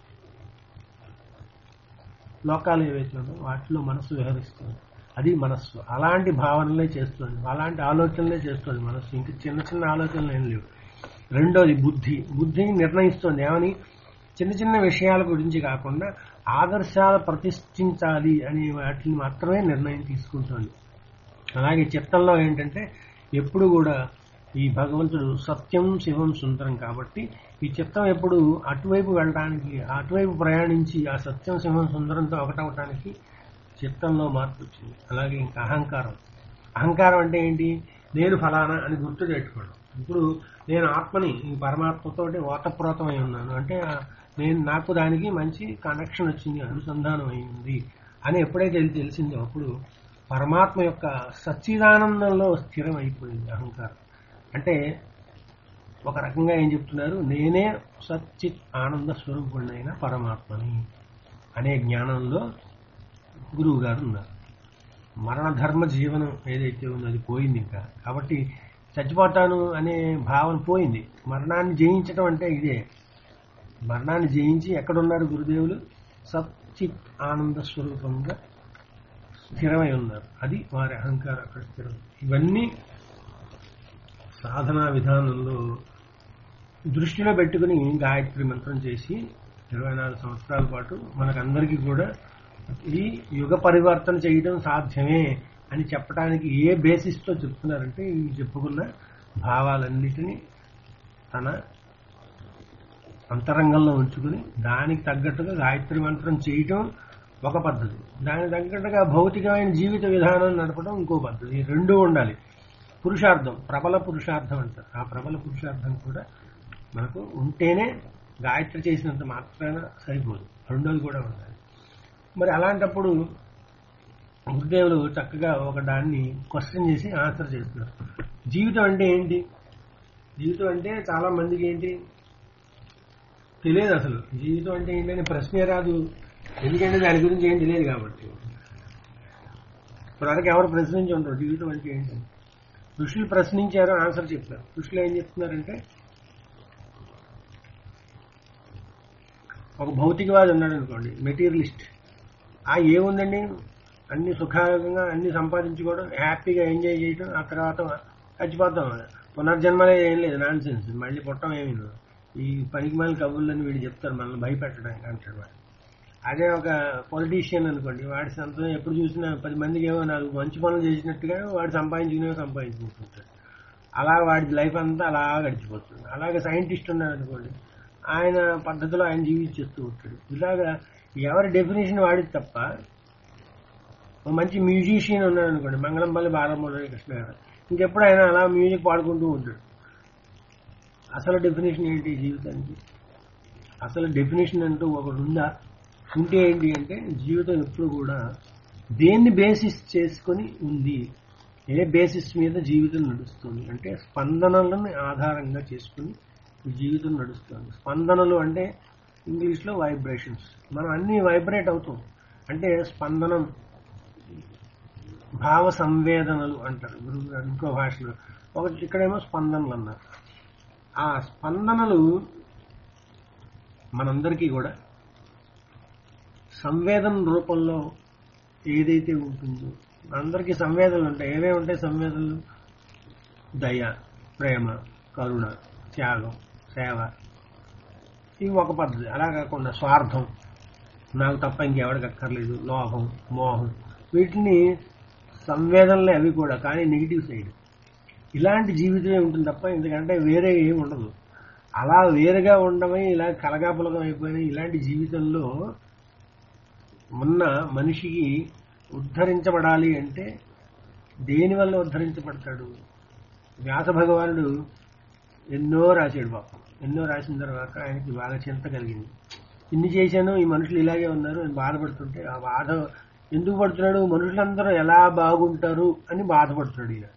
లోకాలు ఏవైతే ఉన్నాయో వాటిలో మనస్సు విహరిస్తుంది. అది మనస్సు అలాంటి భావనలే చేస్తుంది, అలాంటి ఆలోచనలే చేస్తుంది మనస్సు. ఇంక చిన్న చిన్న ఆలోచనలు ఏం లేవు. రెండోది బుద్ధి. బుద్ధిని నిర్ణయిస్తుంది ఏమని, చిన్న చిన్న విషయాల గురించి కాకుండా ఆదర్శాలు ప్రతిష్ఠించాలి అనే వాటిని మాత్రమే నిర్ణయం తీసుకుంటుంది. అలాగే చిత్తంలో ఏంటంటే ఎప్పుడు కూడా ఈ భగవంతుడు సత్యం, శివం, సుందరం కాబట్టి ఈ చిత్తం ఎప్పుడు అటువైపు వెళ్ళడానికి, అటువైపు ప్రయాణించి ఆ సత్యం, శివం, సుందరంతో ఒకటవటానికి చిత్తంలో మార్పు వచ్చింది. అలాగే ఇంకా అహంకారం. అహంకారం అంటే ఏంటి, నేను ఫలానా అని గుర్తు పెట్టుకోవడం. ఇప్పుడు నేను ఆత్మని, ఈ పరమాత్మతోటి ఓతప్రోతమై ఉన్నాను అంటే నేను నాకు దానికి మంచి కనెక్షన్ వచ్చింది, అనుసంధానం అయింది అని ఎప్పుడైతే తెలిసిందో అప్పుడు పరమాత్మ యొక్క సచ్చిదానందంలో స్థిరం అయిపోయింది అహంకారం. అంటే ఒక రకంగా ఏం చెప్తున్నారు, నేనే సచ్చిత్ ఆనంద స్వరూపుడైన పరమాత్మని అనే జ్ఞానంలో గురువు గారు ఉన్నారు. మరణ ధర్మ జీవనం ఏదైతే ఉందో అది పోయింది ఇంకా. కాబట్టి చచ్చిపోతాను అనే భావన పోయింది. మరణాన్ని జయించడం అంటే ఇదే. మరణాన్ని జయించి ఎక్కడున్నారు గురుదేవులు, సచ్చిత్ ఆనంద స్వరూపంగా స్థిరమై ఉన్నారు. అది వారి అహంకారం అక్కడ స్థిరం. ఇవన్నీ సాధనా విధానంలో దృష్టిలో పెట్టుకుని గాయత్రి మంత్రం చేసి ఇరవై నాలుగు సంవత్సరాల పాటు మనకందరికీ కూడా ఈ యుగ పరివర్తన చేయడం సాధ్యమే అని చెప్పడానికి ఏ బేసిస్తో చెప్తున్నారంటే ఈ చెప్పుకున్న భావాలన్నిటినీ తన అంతరంగంలో ఉంచుకుని దానికి తగ్గట్టుగా గాయత్రి మంత్రం చేయటం ఒక పద్ధతి, దానికి తగ్గట్టుగా భౌతికమైన జీవిత విధానం నడపడం ఇంకో పద్ధతి. ఈ రెండూ ఉండాలి. పురుషార్థం, ప్రబల పురుషార్థం అంటారు. ఆ ప్రబల పురుషార్థం కూడా మనకు ఉంటేనే గాయత్రి చేసినంత మాత్రాన సరిపోదు, రెండోది కూడా ఉండాలి. మరి అలాంటప్పుడు గురుదేవులు చక్కగా ఒక దాన్ని క్వశ్చన్ చేసి ఆన్సర్ చేస్తున్నారు. జీవితం అంటే ఏంటి? జీవితం అంటే చాలా మందికి ఏంటి తెలియదు. అసలు జీవితం అంటే ఏంటని ప్రశ్నే రాదు, ఎందుకంటే దాని గురించి ఏం తెలియదు కాబట్టి. ఇప్పటివరకు ఎవరు ప్రశ్నించి ఉంటారు జీవితం అంటే ఏంటి. ఋషులు ప్రశ్నించారు, ఆన్సర్ చెప్పారు. ఋషులు ఏం చెప్తున్నారంటే, ఒక భౌతికవాది ఉన్నాడు అనుకోండి, మెటీరియలిస్ట్. ఆ ఏముందండి, అన్ని సుఖంగా అన్ని సంపాదించుకోవడం, హ్యాపీగా ఎంజాయ్ చేయడం, ఆ తర్వాత చచ్చిపోతాం, పునర్జన్మలే ఏం లేదు, నాన్ సెన్స్, మళ్ళీ పుట్టం ఏమీ లేదు. ఈ పనికి మళ్ళీ కబుర్లని వీడు చెప్తారు మనల్ని భయపెట్టడానికి అంటాడు వాడు. అదే ఒక పొలిటీషియన్ అనుకోండి, వాడి సంతం ఎప్పుడు చూసినా పది మందికి ఏమో నాలుగు మంచి పనులు చేసినట్టుగా వాడు సంపాదించుకునేవో సంపాదించుకుంటుంటాడు. అలా వాడి లైఫ్ అంతా అలా గడిచిపోతుంది. అలాగే సైంటిస్ట్ ఉన్నాడు అనుకోండి, ఆయన పద్ధతిలో ఆయన జీవించేస్తూ ఉంటాడు. ఇలాగా ఎవరి డెఫినేషన్ వాడిది తప్ప. మంచి మ్యూజిషియన్ ఉన్నాడు అనుకోండి, మంగళంపల్లి బాలమురళీ కృష్ణ గారు, ఇంకెప్పుడు ఆయన అలా మ్యూజిక్ పాడుకుంటూ ఉంటాడు. అసలు డెఫినేషన్ ఏంటి జీవితానికి? అసలు డెఫినేషన్ అంటూ ఒకటి ఉందా? ఉంటే ఏంటి అంటే జీవితం ఎప్పుడు కూడా దేన్ని బేసిస్ చేసుకొని ఉంది, ఏ బేసిస్ మీద జీవితం నడుస్తుంది అంటే స్పందనలను ఆధారంగా చేసుకుని జీవితం నడుస్తుంది. స్పందనలు అంటే ఇంగ్లీష్లో వైబ్రేషన్స్. మనం అన్ని వైబ్రేట్ అవుతాం. అంటే స్పందనం, భావ సంవేదనలు అంటారు గురువు గారు ఇంకో భాషలో. ఒక ఇక్కడేమో స్పందనలు అన్నారు. ఆ స్పందనలు మనందరికీ కూడా సంవేదన రూపంలో ఏదైతే ఉంటుందో, అందరికీ సంవేదనలు ఉంటాయి. ఏవేవి ఉంటాయి సంవేదనలు? దయ, ప్రేమ, కరుణ, త్యాగం, సేవ. ఇవి ఒక పద్ధతి. అలా కాకుండా స్వార్థం, నాకు తప్ప ఇంకెవరికి అక్కర్లేదు, లోభం, మోహం, వీటిని సంవేదనలే అవి కూడా, కానీ నెగిటివ్ సైడ్. ఇలాంటి జీవితమే ఉంటుంది తప్ప ఎందుకంటే వేరే ఏమి ఉండదు. అలా వేరుగా ఉండమై ఇలా కలగాపులగం అయిపోయిన ఇలాంటి జీవితంలో ఉన్న మనిషికి ఉద్ధరించబడాలి అంటే దేనివల్ల ఉద్ధరించబడతాడు? వ్యాస భగవానుడు ఎన్నో రాశాడు పాపం. ఎన్నో రాసిన తర్వాత ఆయనకి బాగా చింత కలిగింది. ఇన్ని చేశాను, ఈ మనుషులు ఇలాగే ఉన్నారు అని బాధపడుతుంటే, ఆ బాధ ఎందుకు పడుతున్నాడు? మనుషులందరూ ఎలా బాగుంటారు అని బాధపడుతున్నాడు ఈయన.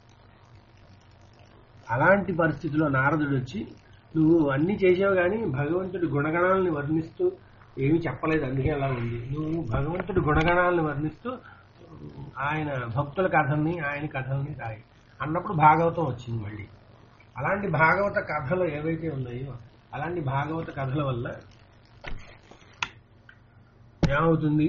అలాంటి పరిస్థితిలో నారదుడు వచ్చి, నువ్వు అన్ని చేసావు కానీ భగవంతుడి గుణగణాలను వర్ణిస్తూ ఏమీ చెప్పలేదు, అందుకే అలా ఉంది. నువ్వు భగవంతుడి గుణగణాలను వర్ణిస్తూ ఆయన భక్తుల కథల్ని, ఆయన కథల్ని రాయి అన్నప్పుడు భాగవతం వచ్చింది మళ్ళీ. అలాంటి భాగవత కథలు ఏవైతే ఉన్నాయో అలాంటి భాగవత కథల వల్ల ఏమవుతుంది?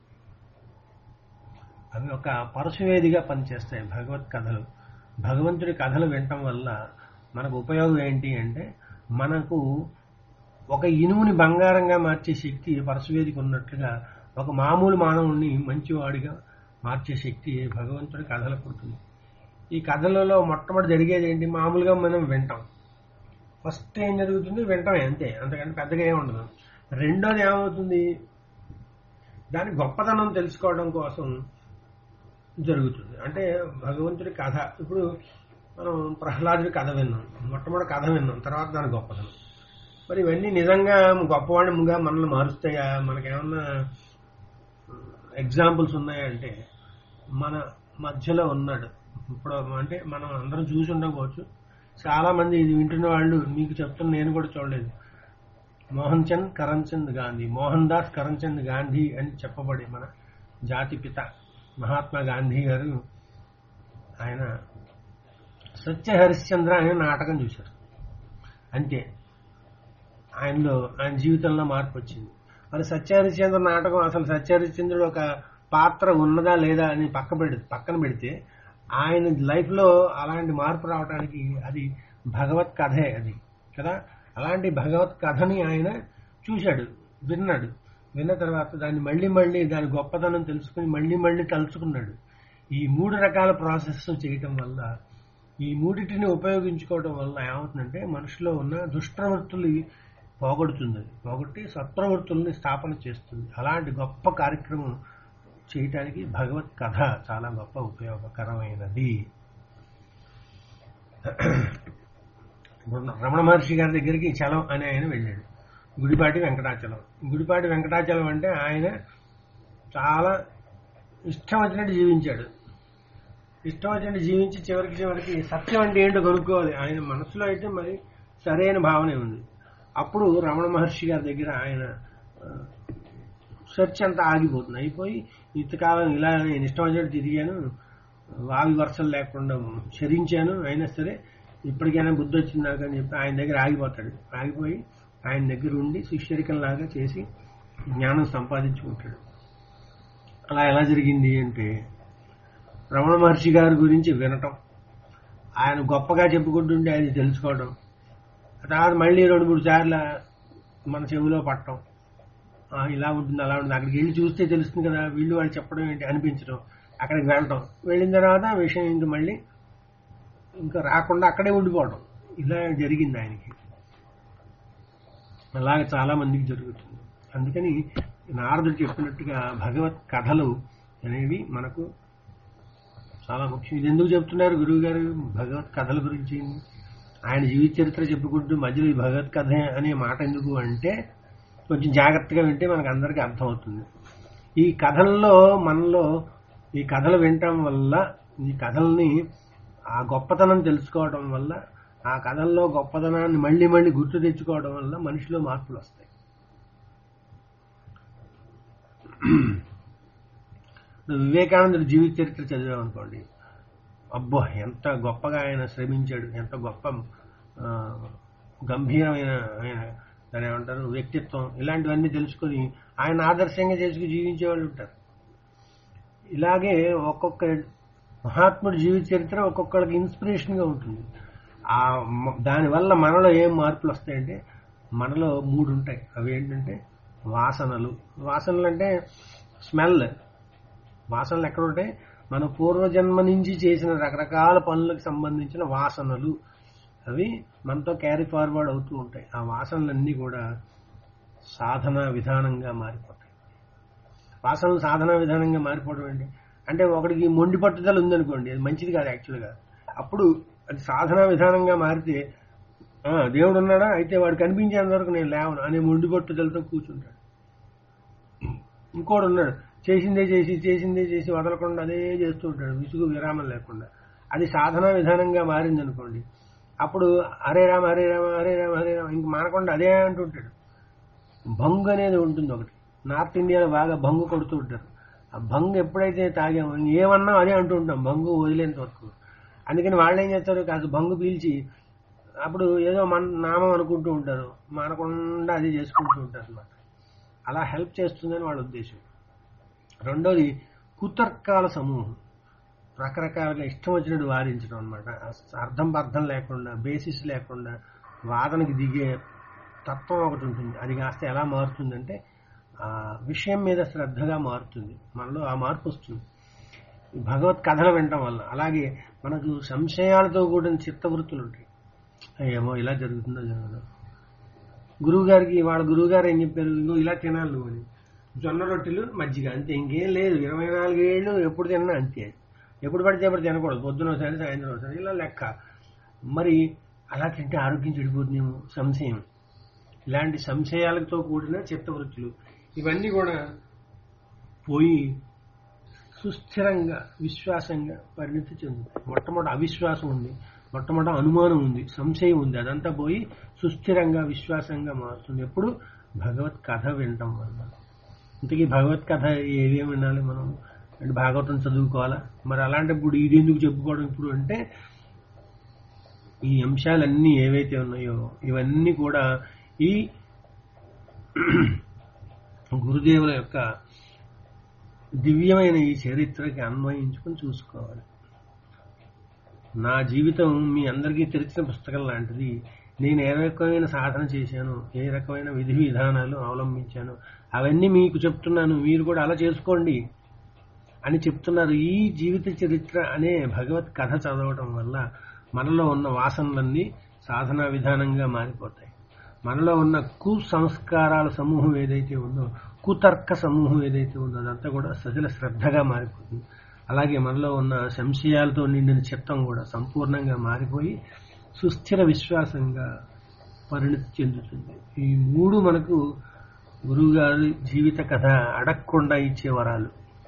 అవి ఒక పరశువేదిగా పనిచేస్తాయి. భగవత్ కథలు, భగవంతుడి కథలు వినటం వల్ల మనకు ఉపయోగం ఏంటి అంటే, మనకు ఒక ఇనుముని బంగారంగా మార్చే శక్తి పరశువేదికి ఉన్నట్లుగా ఒక మామూలు మానవుణ్ణి మంచివాడిగా మార్చే శక్తి భగవంతుడి కథలకు ఉంటుంది. ఈ కథలలో మొట్టమొదటి జరిగేది ఏంటి? మామూలుగా మనం వింటాం. ఫస్ట్ ఏం జరుగుతుంది? వింటమే, అంతే, అంతకంటే పెద్దగా ఏమి ఉండదు. రెండోది ఏమవుతుంది? దాని గొప్పతనం తెలుసుకోవడం కోసం జరుగుతుంది. అంటే భగవంతుడి కథ. ఇప్పుడు మనం ప్రహ్లాదుడి కథ విన్నాం, మొట్టమొదటి కథ విన్నాం, తర్వాత దాని గొప్పతనం. మరి ఇవన్నీ నిజంగా గొప్పవాడిగా మనల్ని మారుస్తాయా? మనకేమన్నా ఎగ్జాంపుల్స్ ఉన్నాయా అంటే, మన మధ్యలో ఉన్నాడు ఇప్పుడు. అంటే మనం అందరం చూసి ఉండకపోవచ్చు, చాలా మంది ఇది వింటున్న వాళ్ళు మీకు చెప్తున్న నేను కూడా చూడలేదు. మోహన్ చంద్ కరమ్చంద్ గాంధీ, మోహన్ దాస్ కరమ్చంద్ గాంధీ అని చెప్పబడి మన జాతి పిత మహాత్మా గాంధీ గారు, ఆయన సత్య హరిశ్చంద్ర అనే నాటకం చూశారు. అంతే, ఆయనలో ఆయన జీవితంలో మార్పు వచ్చింది. మరి సత్య హరిశ్చంద్ర నాటకం, అసలు సత్య హరిశ్చంద్రుడు ఒక పాత్ర ఉన్నదా లేదా అని పక్క పెడి పక్కన పెడితే ఆయన లైఫ్ లో అలాంటి మార్పు రావడానికి అది భగవత్ కథే అది కదా. అలాంటి భగవత్ కథని ఆయన చూశాడు, విన్నాడు. విన్న తర్వాత దాన్ని మళ్లీ మళ్లీ దాని గొప్పతనం తెలుసుకుని మళ్లీ మళ్లీ తలుచుకున్నాడు. ఈ మూడు రకాల ప్రాసెస్ చేయటం వల్ల, ఈ మూడింటిని ఉపయోగించుకోవడం వల్ల ఏమవుతుందంటే మనిషిలో ఉన్న దుష్ప్రవృత్తులు పోగొడుతుంది, పోగొట్టి సత్ప్రవృత్తుల్ని స్థాపన చేస్తుంది. అలాంటి గొప్ప కార్యక్రమం చేయటానికి భగవత్ కథ చాలా గొప్ప ఉపయోగకరమైనది. రమణ మహర్షి గారి దగ్గరికి చలం అని ఆయన వెళ్ళాడు. గుడిపాటి వెంకటాచలం. గుడిపాటి వెంకటాచలం అంటే ఆయన చాలా ఇష్టం వచ్చినట్టు జీవించాడు. ఇష్టం వచ్చినట్టు జీవించి చివరికి చివరికి సత్యం అంటే ఏంటో కనుక్కోవాలి. ఆయన మనసులో అయితే మరి సరైన భావనే ఉంది. అప్పుడు రమణ మహర్షి గారి దగ్గర ఆయన సెర్చ్ అంతా ఆగిపోతుంది. అయిపోయి ఇంతకాలం ఇలా నేను ఇష్టం వచ్చినట్టు తిరిగాను, వావి వరుసలు లేకుండా చరించాను, అయినా సరే ఇప్పటికైనా బుద్ధి వచ్చింది నాకు అని చెప్పి ఆయన దగ్గర ఆగిపోతాడు. ఆగిపోయి ఆయన దగ్గర ఉండి శిష్యరికంలాగా చేసి జ్ఞానం సంపాదించుకుంటాడు. అలా ఎలా జరిగింది అంటే, రమణ మహర్షి గారి గురించి వినటం, ఆయన గొప్పగా చెప్పుకుంటుంటే ఆయన తెలుసుకోవడం, తర్వాత మళ్ళీ రెండు మూడు సార్లు మన చెవిలో పట్టడం, ఇలా ఉంటుంది అలా ఉంటుంది, అక్కడికి వెళ్ళి చూస్తే తెలుస్తుంది కదా, వీళ్ళు వాళ్ళు చెప్పడం ఏంటి అనిపించడం, అక్కడికి వెళ్ళటం, వెళ్ళిన తర్వాత విషయం ఇంక మళ్ళీ ఇంకా రాకుండా అక్కడే ఉండిపోవడం, ఇలా జరిగింది ఆయనకి. అలాగే చాలా మందికి జరుగుతుంది. అందుకని నారదుడు చెప్పినట్టుగా భగవత్ కథలు అనేవి మనకు చాలా ముఖ్యం. ఇది ఎందుకు చెప్తున్నారు గురువు గారు భగవత్ కథల గురించి? ఆయన జీవిత చరిత్ర చెప్పుకుంటూ మధ్యలో ఈ భగవత్ కథ అనే మాట ఎందుకు అంటే కొంచెం జాగ్రత్తగా వింటే మనకు అందరికీ అర్థమవుతుంది. ఈ కథల్లో మనలో ఈ కథలు వినటం వల్ల, ఈ కథల్ని ఆ గొప్పతనం తెలుసుకోవడం వల్ల, ఆ కథల్లో గొప్పతనాన్ని మళ్లీ మళ్లీ గుర్తు తెచ్చుకోవడం వల్ల మనిషిలో మార్పులు వస్తాయి. వివేకానందుడి జీవిత చరిత్ర చదివామనుకోండి, అబ్బో ఎంత గొప్పగా ఆయన శ్రమించాడు, ఎంత గొప్ప గంభీరమైన ఆయన దాని ఏమంటారు వ్యక్తిత్వం, ఇలాంటివన్నీ తెలుసుకొని ఆయన ఆదర్శంగా చేసుకుని జీవించే వాళ్ళు ఉంటారు. ఇలాగే ఒక్కొక్క మహాత్ముడి జీవిత చరిత్ర ఒక్కొక్కరికి ఇన్స్పిరేషన్ గా ఉంటుంది. ఆ దానివల్ల మనలో ఏం మార్పులు వస్తాయంటే మనలో మూడు ఉంటాయి. అవి ఏంటంటే వాసనలు. వాసనలు అంటే స్మెల్. వాసనలు ఎక్కడ ఉంటాయి? మన పూర్వజన్మ నుంచి చేసిన రకరకాల పనులకు సంబంధించిన వాసనలు, అవి మనతో క్యారీ ఫార్వర్డ్ అవుతూ ఉంటాయి. ఆ వాసనలన్నీ కూడా సాధన విధానంగా మారిపోతాయి. వాసనలు సాధన విధానంగా మారిపోవడం ఏంటి అంటే, ఒకడికి మొండి పట్టుదల ఉందనుకోండి, అది మంచిది కాదు యాక్చువల్గా. అప్పుడు అది సాధనా విధానంగా మారితే దేవుడు ఉన్నాడా, అయితే వాడు కనిపించేంత వరకు నేను లేవను అనే మొండి పట్టుదలతో కూర్చుంటాడు. ఇంకోడు ఉన్నాడు, చేసిందే చేసి చేసిందే చేసి వదలకుండా అదే చేస్తూ ఉంటాడు, విసుగు విరామం లేకుండా. అది సాధనా విధానంగా మారింది అనుకోండి, అప్పుడు హరే రామ హరే రామ హరే రామ హరే రామ ఇంక మానకుండా అదే అంటుంటాడు. భంగ్ అనేది ఉంటుంది ఒకటి, నార్త్ ఇండియాలో బాగా భంగు కొడుతూ ఉంటారు. ఆ భంగ్ ఎప్పుడైతే తాగామో ఏమన్నా అదే అంటూ ఉంటాం భంగు వదిలేంత వరకు. అందుకని వాళ్ళు ఏం చేస్తారు, కాస్త భంగు పీల్చి అప్పుడు ఏదో మన నామం అనుకుంటూ ఉంటారు, మానకుండా అది చేసుకుంటూ ఉంటారు అనమాట. అలా హెల్ప్ చేస్తుందని వాళ్ళ ఉద్దేశం. రెండోది కుతర్కాల సమూహం. రకరకాలుగా ఇష్టం వచ్చినట్టు వాదించడం అనమాట. అర్థం అర్థం లేకుండా, బేసిస్ లేకుండా వాదనకి దిగే తత్వం ఒకటి ఉంటుంది. అది కాస్త ఎలా మారుతుందంటే ఆ విషయం మీద శ్రద్ధగా మారుతుంది, మనలో ఆ మార్పు వస్తుంది భగవత్ కథలు వినటం వల్ల. అలాగే మనకు సంశయాలతో కూడిన చిత్తవృత్తులు ఉంటాయి. ఏమో ఇలా జరుగుతుందో జరగదు. గురువు గారికి వాళ్ళ గురువు గారు ఏం చెప్పారు, ఇంకో ఇలా తినాలి నువ్వు అని, జొన్న రొట్టెలు మజ్జిగ అంతే, ఇంకేం లేదు. ఇరవై నాలుగేళ్లు ఎప్పుడు తిన్నా అంతే, ఎప్పుడు పడితే ఎప్పుడు తినకూడదు, పొద్దున ఒకసారి సాయంత్రం ఒకసారి ఇలా లెక్క. మరి అలా తింటే ఆరోగ్యం చెడిపోతుందేమో సంశయం. ఇలాంటి సంశయాలతో కూడిన చిత్తవృత్తులు ఇవన్నీ కూడా పోయి సుస్థిరంగా విశ్వాసంగా పరిణతి చెందుతాయి. మొట్టమొదటి అవిశ్వాసం ఉంది, మొట్టమొదటి అనుమానం ఉంది, సంశయం ఉంది, అదంతా పోయి సుస్థిరంగా విశ్వాసంగా మారుతుంది. ఎప్పుడు భగవత్ కథ వినటం వల్ల. ఇంతకీ భగవత్ కథ ఏమేమి వినాలి మనం అంటే, భాగవతం చదువుకోవాలా? మరి అలాంటప్పుడు ఇది ఎందుకు చెప్పుకోవడం ఇప్పుడు అంటే, ఈ అంశాలన్నీ ఏవైతే ఉన్నాయో ఇవన్నీ కూడా ఈ గురుదేవుల యొక్క దివ్యమైన ఈ చరిత్రకి అన్వయించుకుని చూసుకోవాలి. నా జీవితం మీ అందరికీ తెరిచిన పుస్తకం లాంటిది. నేను ఏ రకమైన సాధన చేశాను, ఏ రకమైన విధి విధానాలు అవలంబించాను, అవన్నీ మీకు చెప్తున్నాను, మీరు కూడా అలా చేసుకోండి అని చెప్తున్నారు. ఈ జీవిత చరిత్ర అనే భగవత్ కథ చదవడం వల్ల మనలో ఉన్న వాసనలన్నీ సాధనా విధానంగా మారిపోతాయి. మనలో ఉన్న కుసంస్కారాల సమూహం ఏదైతే ఉందో, కుతర్క సమూహం ఏదైతే ఉందో, అదంతా కూడా సజల శ్రద్ధగా మారిపోతుంది. అలాగే మనలో ఉన్న సంశయాలతో నిండిన చిత్తం కూడా సంపూర్ణంగా మారిపోయి సుస్థిర విశ్వాసంగా పరిణతి చెందుతుంది. ఈ మూడు మనకు గురువుగారి జీవిత కథ అడగకుండా ఇచ్చే వరాలు.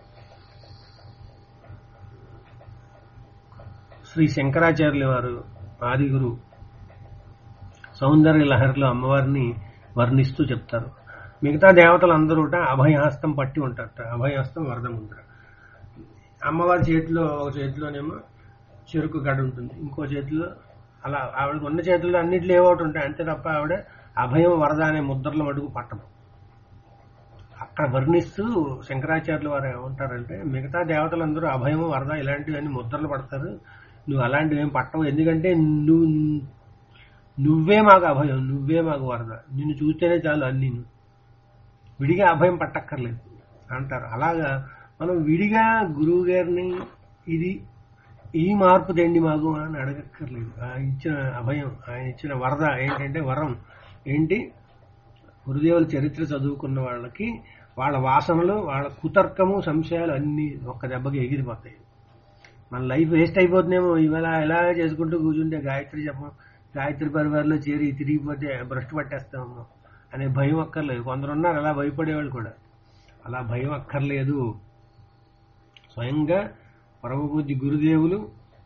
శ్రీ శంకరాచార్యుల వారు ఆది గురు సౌందర్య లహరిలో అమ్మవారిని వర్ణిస్తూ చెప్తారు. మిగతా దేవతలందరూ అభయహస్తం పట్టి ఉంటారట. అభయహస్తం వరద ముద్ర. అమ్మవారి చేతిలో ఒక చేతిలోనేమో చెరుకు గడ ఉంటుంది, ఇంకో చేతిలో అలా ఆవిడకు ఉన్న చేతుల్లో అన్నింటిలో ఏవో ఒకటి ఉంటాయి, అంతే తప్ప ఆవిడ అభయం వరద అనే ముద్రల మటుకు పట్టదు. అక్కడ వర్ణిస్తూ శంకరాచార్యుల వారు ఏమంటారంటే, మిగతా దేవతలందరూ అభయం వరద ఇలాంటివన్నీ ముద్రలు పడతారు, నువ్వు అలాంటివి ఏం పట్టవు, ఎందుకంటే నువ్వు నువ్వే మాకు అభయం, నువ్వే మాకు వరద, నిన్ను చూస్తేనే చాలు అన్ని, విడిగా అభయం పట్టక్కర్లేదు అంటారు. అలాగా మనం విడిగా గురువు గారిని ఇది ఈ మార్పు తెండి మాకు అని అడగక్కర్లేదు. ఆయన ఇచ్చిన అభయం, ఆయన ఇచ్చిన వరద ఏంటంటే వరం ఏంటి, గురుదేవుల చరిత్ర చదువుకున్న వాళ్ళకి వాళ్ళ వాసనలు, వాళ్ళ కుతర్కము, సంశయాలు అన్ని ఒక్క దెబ్బకి ఎగిరిపోతాయి. మన లైఫ్ వేస్ట్ అయిపోతుందేమో ఇవాళ ఎలా చేసుకుంటూ కూర్చుంటే గాయత్రి జపం గాయత్రి పరివారంలో చేరి తిరిగిపోతే భ్రష్టు పట్టేస్తాము అనే భయం అక్కర్లేదు. కొందరు ఉన్నారు అలా భయపడేవాళ్ళు కూడా. అలా భయం అక్కర్లేదు. స్వయంగా పరమపూజ్య గురుదేవులు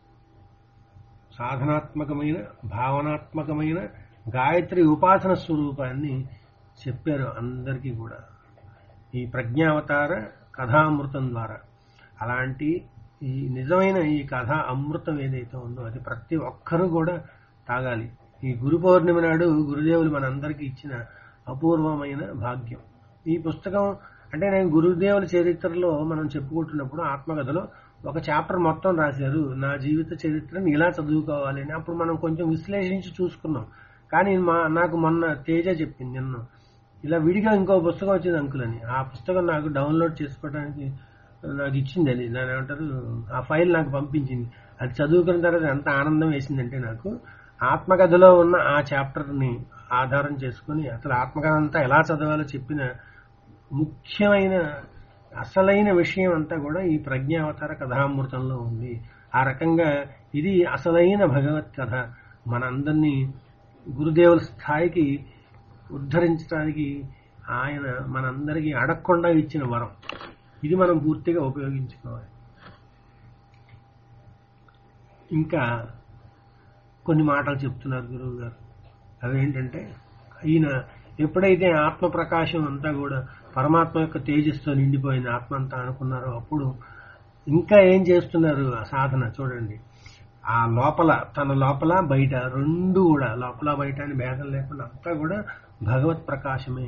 సాధనాత్మకమైన భావనాత్మకమైన గాయత్రి ఉపాసన స్వరూపాన్ని చెప్పారు అందరికీ కూడా ఈ ప్రజ్ఞావతార కథామృతం ద్వారా. అలాంటి ఈ నిజమైన ఈ కథ అమృతం ఏదైతే ఉందో అది ప్రతి ఒక్కరూ కూడా తాగాలి. ఈ గురు పౌర్ణమి నాడు గురుదేవులు మనందరికీ ఇచ్చిన అపూర్వమైన భాగ్యం. ఈ పుస్తకం అంటే నేను గురుదేవుల చరిత్రలో మనం చెప్పుకుంటున్నప్పుడు ఆత్మకథలో ఒక చాప్టర్ మొత్తం రాశారు. నా జీవిత చరిత్రను ఇలా చదువుకోవాలి అని. అప్పుడు మనం కొంచెం విశ్లేషించి చూసుకున్నాం. కానీ మా నాకు మొన్న తేజ చెప్పింది నిన్న ఇలా విడిగా ఇంకో పుస్తకం వచ్చింది అంకుల్ అని. ఆ పుస్తకం నాకు డౌన్లోడ్ చేసుకోవడానికి నాకు ఇచ్చింది. అది దాని ఏమంటారు ఆ ఫైల్ నాకు పంపించింది. అది చదువుకున్న తర్వాత ఎంత ఆనందం వేసిందంటే నాకు ఆత్మకథలో ఉన్న ఆ చాప్టర్ని ఆధారం చేసుకుని అసలు ఆత్మకథ అంతా ఎలా చదవాలో చెప్పిన ముఖ్యమైన అసలైన విషయం అంతా కూడా ఈ ప్రజ్ఞావతార కథామృతంలో ఉంది. ఆ రకంగా ఇది అసలైన భగవత్ కథ మనందరినీ గురుదేవుల స్థాయికి ఉద్ధరించడానికి ఆయన మనందరికీ అడగకుండా ఇచ్చిన వరం. ఇది మనం పూర్తిగా ఉపయోగించుకోవాలి. ఇంకా కొన్ని మాటలు చెప్తున్నారు గురువు గారు. అవేంటంటే ఈయన ఎప్పుడైతే ఆత్మ ప్రకాశం అంతా కూడా పరమాత్మ యొక్క తేజస్తో నిండిపోయింది ఆత్మ అంతా అనుకున్నారో అప్పుడు ఇంకా ఏం చేస్తున్నారు ఆ సాధన చూడండి. ఆ లోపల తన లోపల బయట రెండు కూడా లోపల బయట అని భేదం లేకుండా అంతా కూడా భగవత్ ప్రకాశమే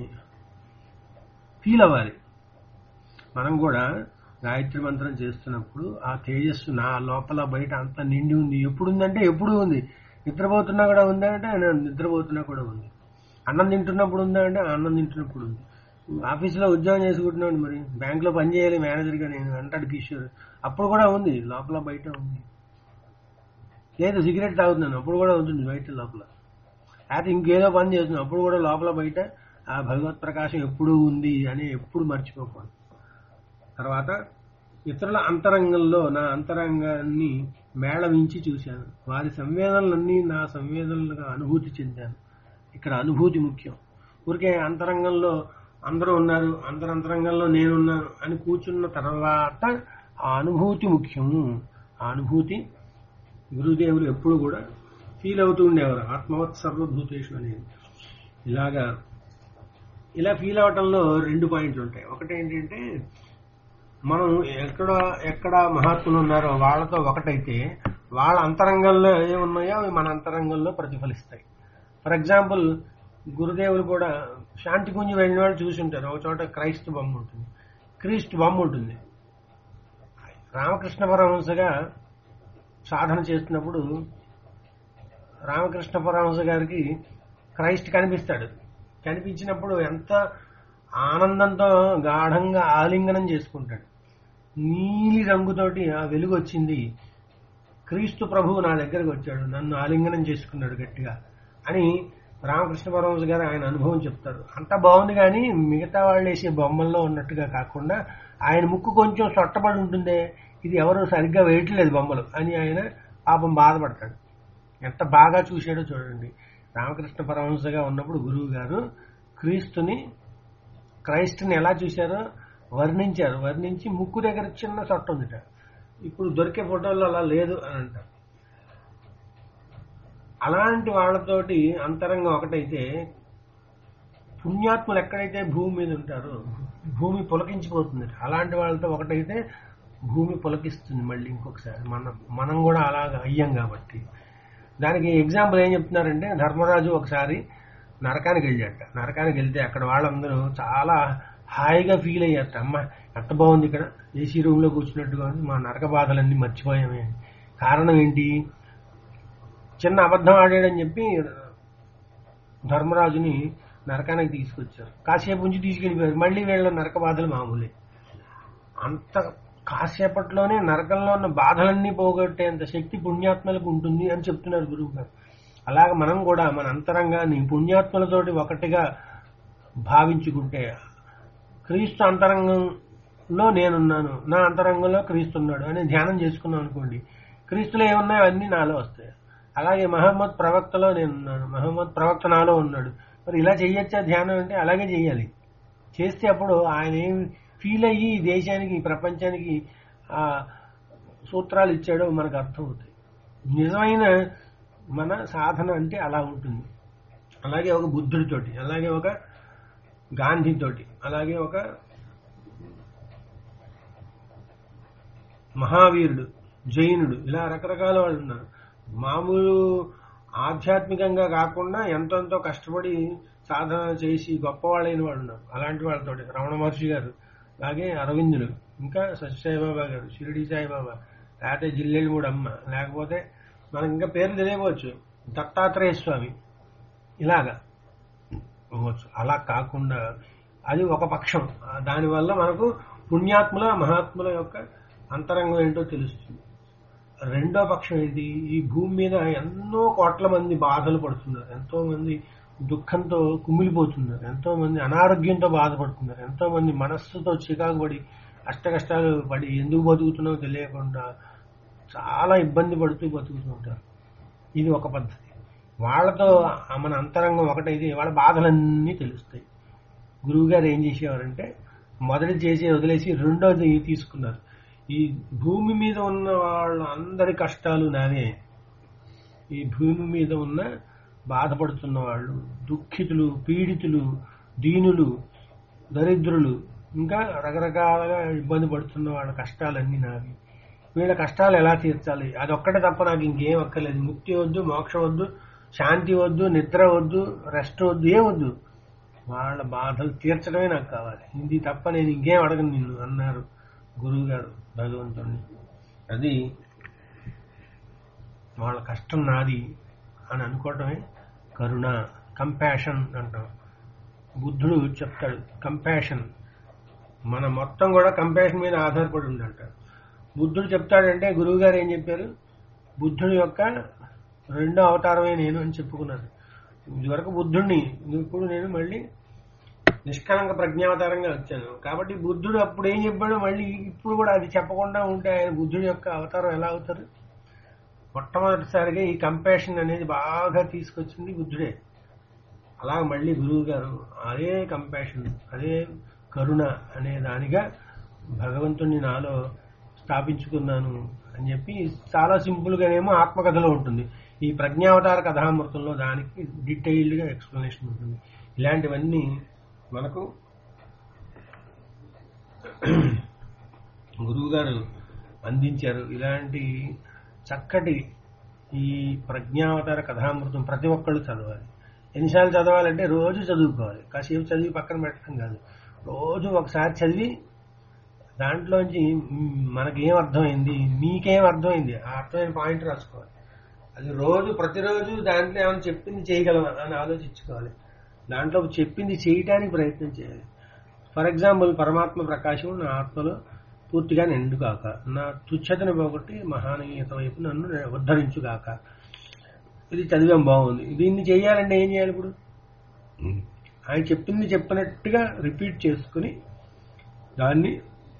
ఫీల్ అవ్వాలి. మనం కూడా గాయత్రి మంత్రం చేస్తున్నప్పుడు ఆ తేజస్సు నా లోపల బయట అంతా నిండి ఉంది. ఎప్పుడు ఉందంటే ఎప్పుడు ఉంది. నిద్రపోతున్నా కూడా ఉందా అంటే నిద్రపోతున్నా కూడా ఉంది. అన్నం తింటున్నప్పుడు ఉందా అంటే అన్నం తింటున్నప్పుడు ఉంది. ఆఫీసులో ఉద్యోగం చేసుకుంటున్నాడు, మరి బ్యాంకులో పనిచేయాలి మేనేజర్గా నేను అంటాడు కిషోర్, అప్పుడు కూడా ఉంది. లోపల బయట ఉంది. లేదు సిగరెట్ తాగుతున్నాను అప్పుడు కూడా ఉంటుంది బయట లోపల. అయితే ఇంకేదో పని చేస్తున్నాను అప్పుడు కూడా లోపల బయట ఆ భగవత్ ప్రకాశం ఎప్పుడూ ఉంది అని ఎప్పుడు మర్చిపోకూడదు. తర్వాత ఇతరుల అంతరంగంలో నా అంతరంగాన్ని మేళవించి చూశాను. వారి సంవేదనలన్నీ నా సంవేదనలుగా అనుభూతి చెందాను. ఇక్కడ అనుభూతి ముఖ్యం. ఊరికే అంతరంగంలో అందరూ ఉన్నారు, అందరు అంతరంగంలో నేనున్నాను అని కూర్చున్న తర్వాత ఆ అనుభూతి ముఖ్యము. ఆ అనుభూతి గురుదేవులు ఎప్పుడు కూడా ఫీల్ అవుతూ ఉండేవారు. ఆత్మవత్ సర్వభూతేషు అనేది. ఇలాగా ఇలా ఫీల్ అవటంలో రెండు పాయింట్లు ఉంటాయి. ఒకటి ఏంటంటే మనం ఎక్కడ ఎక్కడ మహాత్ములు ఉన్నారో వాళ్ళతో ఒకటైతే వాళ్ళ అంతరంగంలో ఏమున్నాయో అవి మన అంతరంగంలో ప్రతిఫలిస్తాయి. ఫర్ ఎగ్జాంపుల్ గురుదేవులు కూడా శాంతి కుంజి వెళ్ళిన వాళ్ళు చూసి ఉంటారు. ఒక చోట క్రైస్తు బొమ్మ ఉంటుంది, క్రీస్తు బొమ్మ ఉంటుంది. రామకృష్ణ పరమహంసగా సాధన చేస్తున్నప్పుడు రామకృష్ణ పరమహంస గారికి క్రైస్ట్ కనిపిస్తాడు. కనిపించినప్పుడు ఎంత ఆనందంతో గాఢంగా ఆలింగనం చేసుకుంటాడు. నీలి రంగుతోటి ఆ వెలుగు వచ్చింది, క్రీస్తు ప్రభువు నా దగ్గరకు వచ్చాడు, నన్ను ఆలింగనం చేసుకున్నాడు గట్టిగా అని రామకృష్ణ పరమహంస గారు ఆయన అనుభవం చెప్తారు. అంతా బాగుంది, కానీ మిగతా వాళ్ళు వేసే బొమ్మల్లో ఉన్నట్టుగా కాకుండా ఆయన ముక్కు కొంచెం సొట్టబడి ఉంటుందే, ఇది ఎవరు సరిగ్గా వేయట్లేదు బొమ్మలు అని ఆయన పాపం బాధపడతాడు. ఎంత బాగా చూశాడో చూడండి. రామకృష్ణ పరమహంసగా ఉన్నప్పుడు గురువు గారు క్రీస్తుని క్రైస్తుని ఎలా చూశారో వర్ణించారు. వర్ణించి ముక్కు దగ్గర చిన్న సొట్ట ఉందిట. ఇప్పుడు దొరికే ఫోటోల్లో అలా లేదు అని అంటారు. అలాంటి వాళ్ళతోటి అంతరంగం ఒకటైతే పుణ్యాత్ములు ఎక్కడైతే భూమి మీద ఉంటారో భూమి పులకించిపోతుంది. అలాంటి వాళ్ళతో ఒకటైతే భూమి పులకిస్తుంది మళ్ళీ ఇంకొకసారి. మనం మనం కూడా అలాగ అయ్యాం కాబట్టి. దానికి ఎగ్జాంపుల్ ఏం చెప్తున్నారంటే ధర్మరాజు ఒకసారి నరకానికి వెళ్ళాట. నరకానికి వెళ్తే అక్కడ వాళ్ళందరూ చాలా హాయిగా ఫీల్ అయ్యారట. అమ్మ ఎంత బాగుంది, ఇక్కడ ఏసీ రూమ్ లో కూర్చున్నట్టుగా ఉంది, మా నరక బాధలన్నీ మర్చిపోయామే. కారణం ఏంటి? చిన్న అబద్ధం ఆడాడని చెప్పి ధర్మరాజుని నరకానికి తీసుకొచ్చారు. కాసేపు ఉంచి తీసుకెళ్లిపోయారు. మళ్ళీ వీళ్ళ నరక బాధలు మామూలే. అంత కాసేపట్లోనే నరకంలో ఉన్న బాధలన్నీ పోగొట్టేంత శక్తి పుణ్యాత్మలకు ఉంటుంది అని చెప్తున్నారు గురువు గారు. అలాగే మనం కూడా మన అంతరంగాన్ని పుణ్యాత్మలతోటి ఒకటిగా భావించుకుంటే క్రీస్తు అంతరంగం లో నేనున్నాను, నా అంతరంగంలో క్రీస్తున్నాడు అని ధ్యానం చేసుకున్నాం అనుకోండి, క్రీస్తులో ఏమున్నాయో అన్ని నాలో వస్తాయి. అలాగే మహమ్మద్ ప్రవక్తలో నేనున్నాను, మహమ్మద్ ప్రవక్త నాలో ఉన్నాడు. మరి ఇలా చెయ్యొచ్చా ధ్యానం అంటే? అలాగే చెయ్యాలి. చేస్తే అప్పుడు ఆయన ఏం ఫీల్ అయ్యి ఈ దేశానికి, ఈ ప్రపంచానికి ఆ సూత్రాలు ఇచ్చాడో మనకు అర్థం అవుతాయి. నిజమైన మన సాధన అంటే అలా ఉంటుంది. అలాగే ఒక బుద్ధుడితోటి, అలాగే ఒక గాంధీతోటి, అలాగే ఒక మహావీరుడు, జైనుడు, ఇలా రకరకాల వాళ్ళు ఉన్నారు. మామూలు ఆధ్యాత్మికంగా కాకుండా ఎంతెంతో కష్టపడి సాధన చేసి గొప్పవాళ్ళైన వాళ్ళు ఉన్నారు. అలాంటి వాళ్ళతో రమణ మహర్షి గారు, అలాగే అరవిందులు, ఇంకా సత్యసాయిబాబా గారు, షిరిడి సాయిబాబా, లేకపోతే జిల్లెళ్ళమూడి అమ్మ, లేకపోతే మనకి ఇంకా పేర్లు తెలియవచ్చు, దత్తాత్రేయ స్వామి, ఇలాగా అవ్వచ్చు. అలా కాకుండా అది ఒక పక్షం. దానివల్ల మనకు పుణ్యాత్ముల మహాత్ముల యొక్క అంతరంగం ఏంటో తెలుస్తుంది. రెండో పక్షం ఏంటి? ఈ భూమి మీద ఎన్నో కోట్ల మంది బాధలు పడుతున్నారు, ఎంతో మంది దుఃఖంతో కుమిలిపోతున్నారు, ఎంతో మంది అనారోగ్యంతో బాధపడుతున్నారు, ఎంతో మంది మనస్సుతో చికాకు పడి అష్ట కష్టాలు పడి ఎందుకు బతుకుతున్నామో తెలియకుండా చాలా ఇబ్బంది పడుతూ బతుకుతుంటారు. ఇది ఒక పద్ధతి. వాళ్ళతో మన అంతరంగం ఒకటైతే వాళ్ళ బాధలన్నీ తెలుస్తాయి. గురువు గారు ఏం చేసేవారంటే మొదటి చేసి వదిలేసి రెండోది తీసుకున్నారు. ఈ భూమి మీద ఉన్న వాళ్ళ అందరి కష్టాలు నావే. ఈ భూమి మీద ఉన్న బాధపడుతున్న వాళ్ళు, దుఃఖితులు, పీడితులు, దీనులు, దరిద్రులు, ఇంకా రకరకాలుగా ఇబ్బంది పడుతున్న వాళ్ళ కష్టాలన్నీ నావి. వీళ్ళ కష్టాలు ఎలా తీర్చాలి? అదొక్కటే తప్ప నాకు ఇంకేం అక్కర్లేదు. ముక్తి వద్దు, మోక్షం వద్దు, శాంతి వద్దు, నిద్ర వద్దు, రెస్ట్ వద్దు, ఏ వద్దు. వాళ్ళ బాధలు తీర్చడమే నాకు కావాలి. ఇది తప్ప నేను ఇంకేం అడగను నిన్ను అన్నారు గురువు గారు భగవంతుడిని. అది వాళ్ళ కష్టం నాది అని అనుకోవటమే కరుణ, కంపాషన్ అంటాం. బుద్ధుడు చెప్తాడు కంపాషన్. మన మొత్తం కూడా కంపాషన్ మీద ఆధారపడి ఉందంటాడు. బుద్ధుడు చెప్తాడంటే గురువు గారు ఏం చెప్పారు? బుద్ధుడి యొక్క రెండో అవతారమే నేను అని చెప్పుకున్నారు. ఇదివరకు బుద్ధుడిని, ఇప్పుడు నేను మళ్ళీ నిష్కలంక ప్రజ్ఞావతారంగా వచ్చాను. కాబట్టి బుద్ధుడు అప్పుడు ఏం చెప్పాడు, మళ్ళీ ఇప్పుడు కూడా అది చెప్పకుండా ఉంటే ఆయన బుద్ధుడి యొక్క అవతారం ఎలా అవుతారు? మొట్టమొదటిసారిగా ఈ కంపాషన్ అనేది బాగా తీసుకొచ్చింది బుద్ధుడే. అలా మళ్ళీ గురువు గారు అదే కంపాషన్, అదే కరుణ అనే దానిగా భగవంతుడిని నాలో స్థాపించుకున్నాను అని చెప్పి చాలా సింపుల్ గానేమో ఆత్మకథలో ఉంటుంది. ఈ ప్రజ్ఞావతార కథామృతంలో దానికి డీటెయిల్డ్ గా ఎక్స్ప్లెనేషన్ ఉంటుంది. ఇలాంటివన్నీ మనకు గురువు గారు అందించారు. ఇలాంటి చక్కటి ఈ ప్రజ్ఞావతార కథామృతం ప్రతి ఒక్కళ్ళు చదవాలి. ఎన్నిసార్లు చదవాలంటే రోజు చదువుకోవాలి. కాసేపు చదివి పక్కన పెట్టడం కాదు, రోజు ఒకసారి చదివి దాంట్లోంచి మనకేం అర్థమైంది, మీకేం అర్థమైంది, ఆ అర్థమైన పాయింట్ రాసుకోవాలి. అది రోజు ప్రతిరోజు దాంట్లో ఏమైనా చెప్పింది చేయగలమా అని ఆలోచించుకోవాలి. దాంట్లో చెప్పింది చేయటానికి ప్రయత్నం చేయాలి. ఫర్ ఎగ్జాంపుల్, పరమాత్మ ప్రకాశం నా ఆత్మలో పూర్తిగా నిండుగాక, నా తుచ్చతను పోగొట్టి మహానీయత వైపు నన్ను ఉద్ధరించుగాక. ఇది చదివాం, బాగుంది. దీన్ని చేయాలంటే ఏం చేయాలి? ఇప్పుడు ఆయన చెప్పింది చెప్పినట్టుగా రిపీట్ చేసుకుని దాన్ని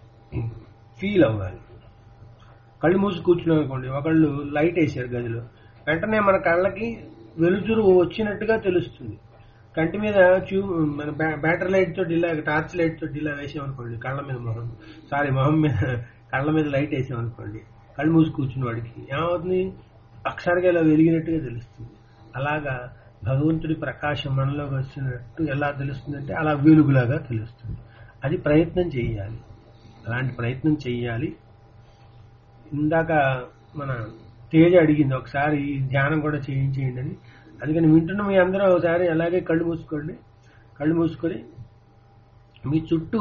ఫీల్ అవ్వాలి. కళ్ళు మూసి కూర్చున్నాం అనుకోండి, ఒకళ్ళు లైట్ వేసారు గదిలో, వెంటనే మన కళ్ళకి వెలుతురు వచ్చినట్టుగా తెలుస్తుంది. కంటి మీద చూ మన బ్యాటరీ లైట్ తోటి ఇలా, టార్చ్ లైట్ తోటి ఇలా వేసామనుకోండి, కళ్ళ మీద మొహం సారీ మొహం మీద కళ్ళ మీద లైట్ వేసామనుకోండి, కళ్ళు మూసి కూర్చున్న వాడికి ఏమవుతుంది? అక్షరంగా ఇలా వెలిగినట్టుగా తెలుస్తుంది. అలాగా భగవంతుడి ప్రకాశం మనలోకి వచ్చినట్టు ఎలా తెలుస్తుందంటే అలా వెలుగులాగా తెలుస్తుంది. అది ప్రయత్నం చేయాలి. అలాంటి ప్రయత్నం చెయ్యాలి. ఇందాక మన తేజ అడిగింది ఒకసారి ధ్యానం కూడా చేయించేయండి అని. అందుకని వింటున్న మీ అందరూ ఒకసారి అలాగే కళ్ళు మూసుకోండి. కళ్ళు మూసుకొని మీ చుట్టూ,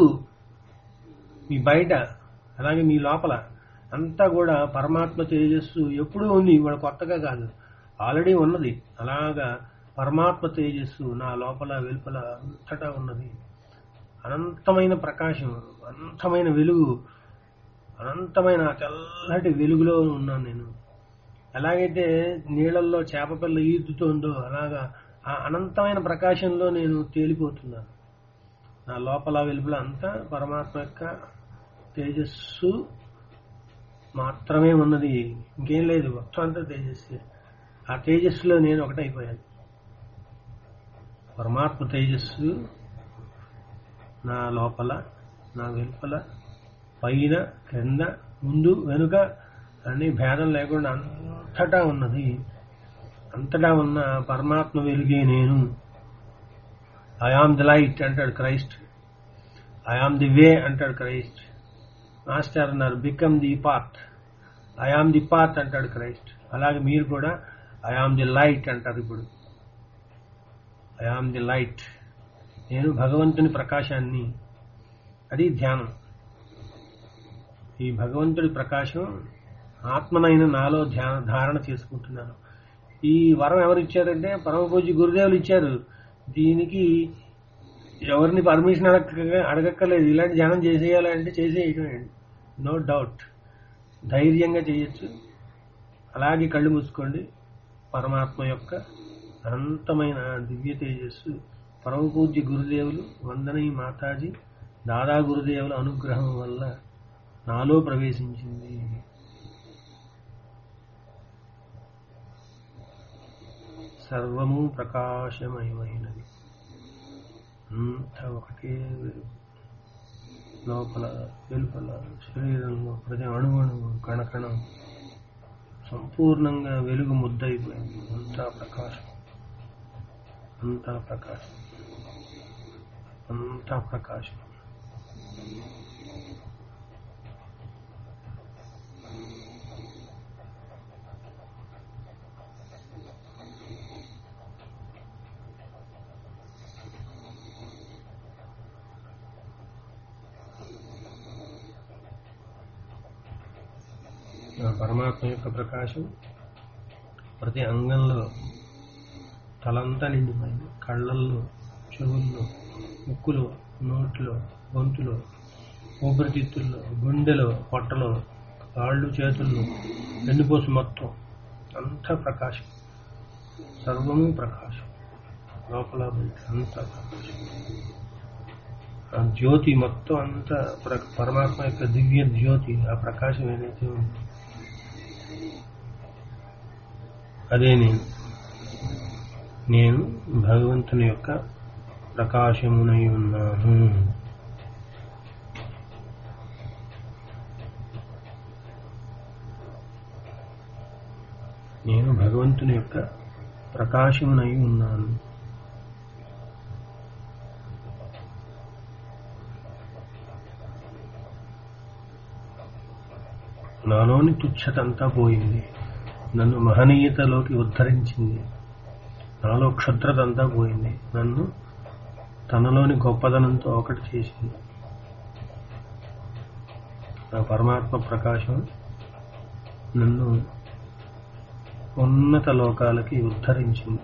మీ బయట, అలాగే మీ లోపల అంతా కూడా పరమాత్మ తేజస్సు ఎప్పుడూ ఉంది, ఇవాళ కొత్తగా కాదు, ఆల్రెడీ ఉన్నది. అలాగా పరమాత్మ తేజస్సు నా లోపల వెలుపల అంతటా ఉన్నది. అనంతమైన ప్రకాశం, అనంతమైన వెలుగు, అనంతమైన తెల్లటి వెలుగులో ఉన్నాను నేను. ఎలాగైతే నీళ్లలో చేపపిల్ల ఈదుతోందో అలాగా ఆ అనంతమైన ప్రకాశంలో నేను తేలిపోతున్నాను. నా లోపల వెలుపల అంతా పరమాత్మ యొక్క తేజస్సు మాత్రమే ఉన్నది, ఇంకేం లేదు, మొత్తం అంతా తేజస్సు. ఆ తేజస్సులో నేను ఒకటైపోయాను. పరమాత్మ తేజస్సు నా లోపల, నా వెలుపల, పైన, క్రింద, ముందు, వెనుక అన్ని భేదం లేకుండా అంతటా ఉన్నది. అంతటా ఉన్న పరమాత్మ వెలుగే నేను. ఐ ఆమ్ ది లైట్ అంటాడు Christ. I am the way అంటాడు క్రైస్ట్. మాస్టర్ అన్నారు become the path. I am the path అంటాడు క్రైస్ట్. అలాగే మీరు కూడా ఐ ఆమ్ ది లైట్ అంటారు. ఇప్పుడు ఐ ఆమ్ ది లైట్, నేను భగవంతుని ప్రకాశాన్ని. అది ధ్యానం. ఈ భగవంతుడి ప్రకాశం ఆత్మనైన నాలో ధ్యాన ధారణ చేసుకుంటున్నాను. ఈ వరం ఎవరు ఇచ్చారంటే పరమ పూజ్య గురుదేవులు ఇచ్చారు. దీనికి ఎవరిని పర్మిషన్ అడగ అడగక్కర్లేదు. ఇలాంటి ధ్యానం చేసేయాలంటే చేసేయటమే, నో డౌట్. ధైర్యంగా చేయొచ్చు. అలాగే కళ్ళు మూసుకోండి. పరమాత్మ యొక్క అనంతమైన దివ్య తేజస్సు పరమ పూజ్య గురుదేవులు వందనై మాతాజీ దాదా గురుదేవుల అనుగ్రహం వల్ల నాలో ప్రవేశించింది. సర్వము ప్రకాశమయమైనది. అంత ఒకటే లోపల, వెలుపల, శరీరంలో ప్రతి అణువణువు, కణకణం సంపూర్ణంగా వెలుగు ముద్దయిపోయింది. అంతా ప్రకాశం, అంతా ప్రకాశం, అంతా ప్రకాశం. పరమాత్మ యొక్క ప్రకాశం ప్రతి అంగంలో, తలంతా నిండిపోయింది. కళ్ళల్లో, చెవుల్లో, ముక్కులో, నోట్లో, గొంతులో, ఊపిరితిత్తుల్లో, గుండెలో, పొట్టలో, కాళ్ళు, చేతుల్లో, వెన్నుపోసు మొత్తం అంతా ప్రకాశం. సర్వము ప్రకాశం. లోపల బయట అంతా ప్రకాశం. ఆ జ్యోతి మొత్తం అంతా పరమాత్మ యొక్క దివ్య జ్యోతి. ఆ ప్రకాశం ఏదైతే ఉంది అదే నేను. నేను భగవంతుని యొక్క ప్రకాశమునై ఉన్నాను. నేను భగవంతుని యొక్క ప్రకాశమునై ఉన్నాను. నాలోని తుచ్చతంతా పోయింది. నన్ను మహనీయతలోకి ఉద్ధరించింది. నాలో క్షుద్రతంతా పోయింది. నన్ను తనలోని గొప్పదనంతో ఒకటి చేసింది. నా పరమాత్మ ప్రకాశం నన్ను ఉన్నత లోకాలకి ఉద్ధరించింది.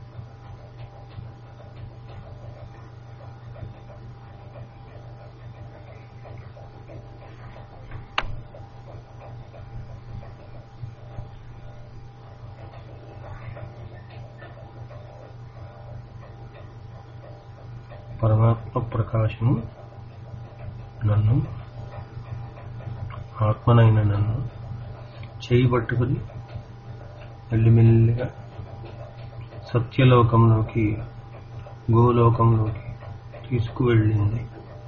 పరమాత్మ ప్రకాశము నన్ను, ఆత్మనైన నన్ను చేయి పట్టుకుని మెల్లిమెల్లిగా సత్యలోకంలోకి, గోలోకంలోకి తీసుకువెళ్ళింది.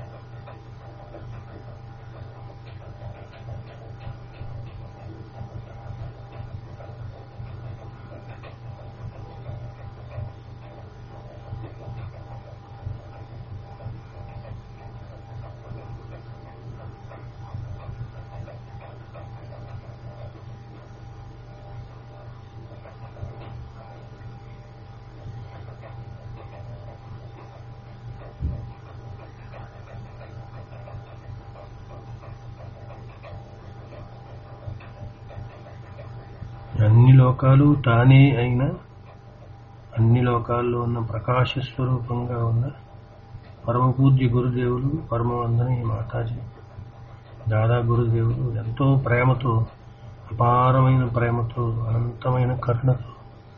అన్ని లోకాలు తానే అయిన, అన్ని లోకాల్లో ఉన్న ప్రకాశ స్వరూపంగా ఉన్న పరమ పూజ్య గురుదేవులు, పరమవందనీయ మాతాజీ దాదా గురుదేవులు ఎంతో ప్రేమతో, అపారమైన ప్రేమతో, అనంతమైన కరుణతో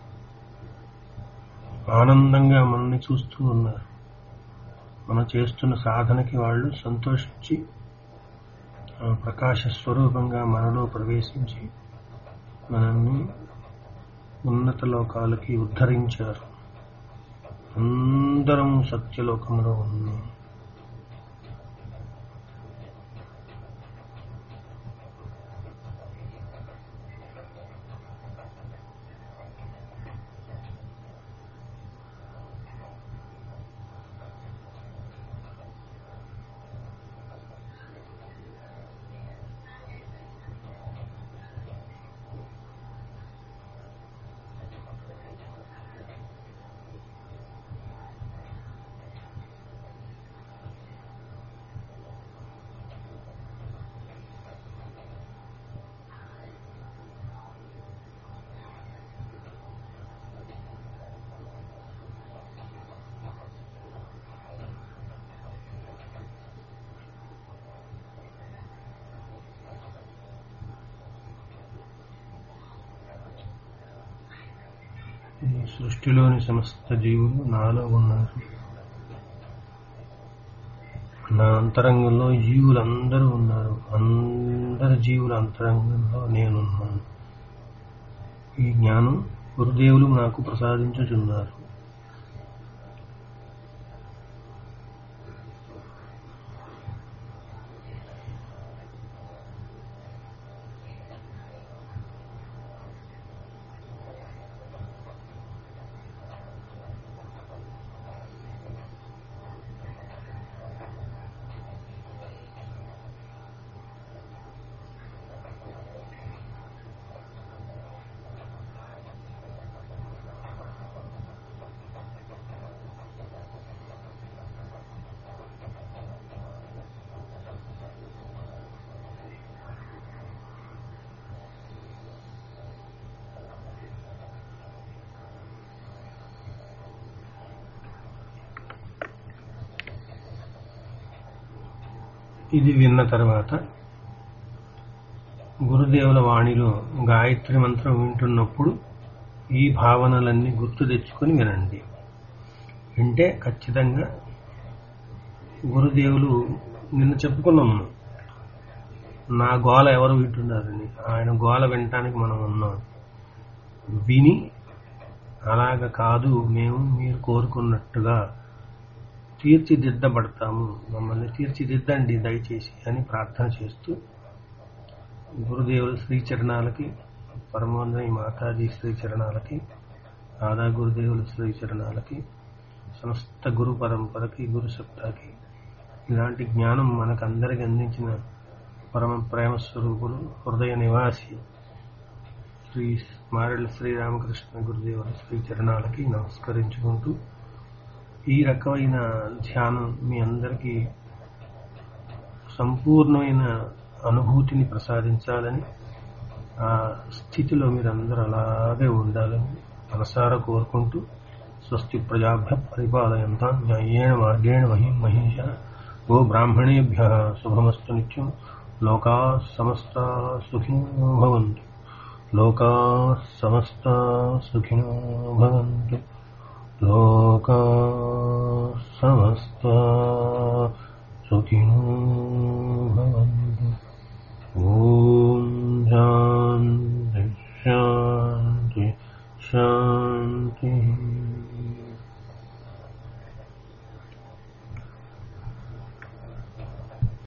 ఆనందంగా మనల్ని చూస్తూ ఉన్నారు. మనం చేస్తున్న సాధనకి వాళ్ళు సంతోషించి ఆ ప్రకాశ స్వరూపంగా మనలో ప్రవేశించి మనల్ని ఉన్నత లోకాలకి ఉద్ధరించారు. అందరం సత్యలోకంలో ఉన్నాం. ఈ సృష్టిలోని సమస్త జీవులు నాలో ఉన్నారు. నా అంతరంగంలో జీవులందరూ ఉన్నారు. అందరి జీవుల అంతరంగంలో నేనున్నాను. ఈ జ్ఞానం గురుదేవులు నాకు ప్రసాదించుచున్నారు. ఇది విన్న తర్వాత గురుదేవుల వాణిలో గాయత్రి మంత్రం వింటున్నప్పుడు ఈ భావనలన్నీ గుర్తు తెచ్చుకొని వినండి. వింటే ఖచ్చితంగా గురుదేవులు నిన్న చెప్పుకున్నాము, నా గోల ఎవరు వింటున్నారని. ఆయన గోల వినటానికి మనం ఉన్నాం. విని అలాగ కాదు, మేము మీరు కోరుకున్నట్టుగా తీర్చిదిద్దబడతాము, మమ్మల్ని తీర్చిదిద్దండి దయచేసి అని ప్రార్థన చేస్తూ గురుదేవుల శ్రీచరణాలకి, పరమోన్నత మాతాజీ శ్రీచరణాలకి, రాధా గురుదేవుల శ్రీచరణాలకి, సమస్త గురు పరంపరకి, గురు సప్తాకి, ఇలాంటి జ్ఞానం మనకందరికి అందించిన పరమ ప్రేమ స్వరూపులు హృదయ నివాసి శ్రీ మారెళ్ళ శ్రీరామకృష్ణ గురుదేవుల శ్రీచరణాలకి నమస్కరించుకుంటూ ఈ రకమైన ధ్యానం మీ అందరికీ సంపూర్ణమైన అనుభూతిని ప్రసాదించాలని, ఆ స్థితిలో మీరందరూ అలాగే ఉండాలని మనసారా కోరుకుంటూ, స్వస్తి ప్రజాభ్య పరిపాలయంతాం న్యాయేణ మార్గేణ మహిం మహిషా గో బ్రాహ్మణేభ్యః శుభమస్తు నిత్యం. లోకాః సమస్తాః సుఖినో భవంతు. లోకాః సమస్తాః సుఖినో భవంతు. లోకాః సమస్తాః సుఖినో భవంతు. ఓం శాంతి శాంతి శాంతి.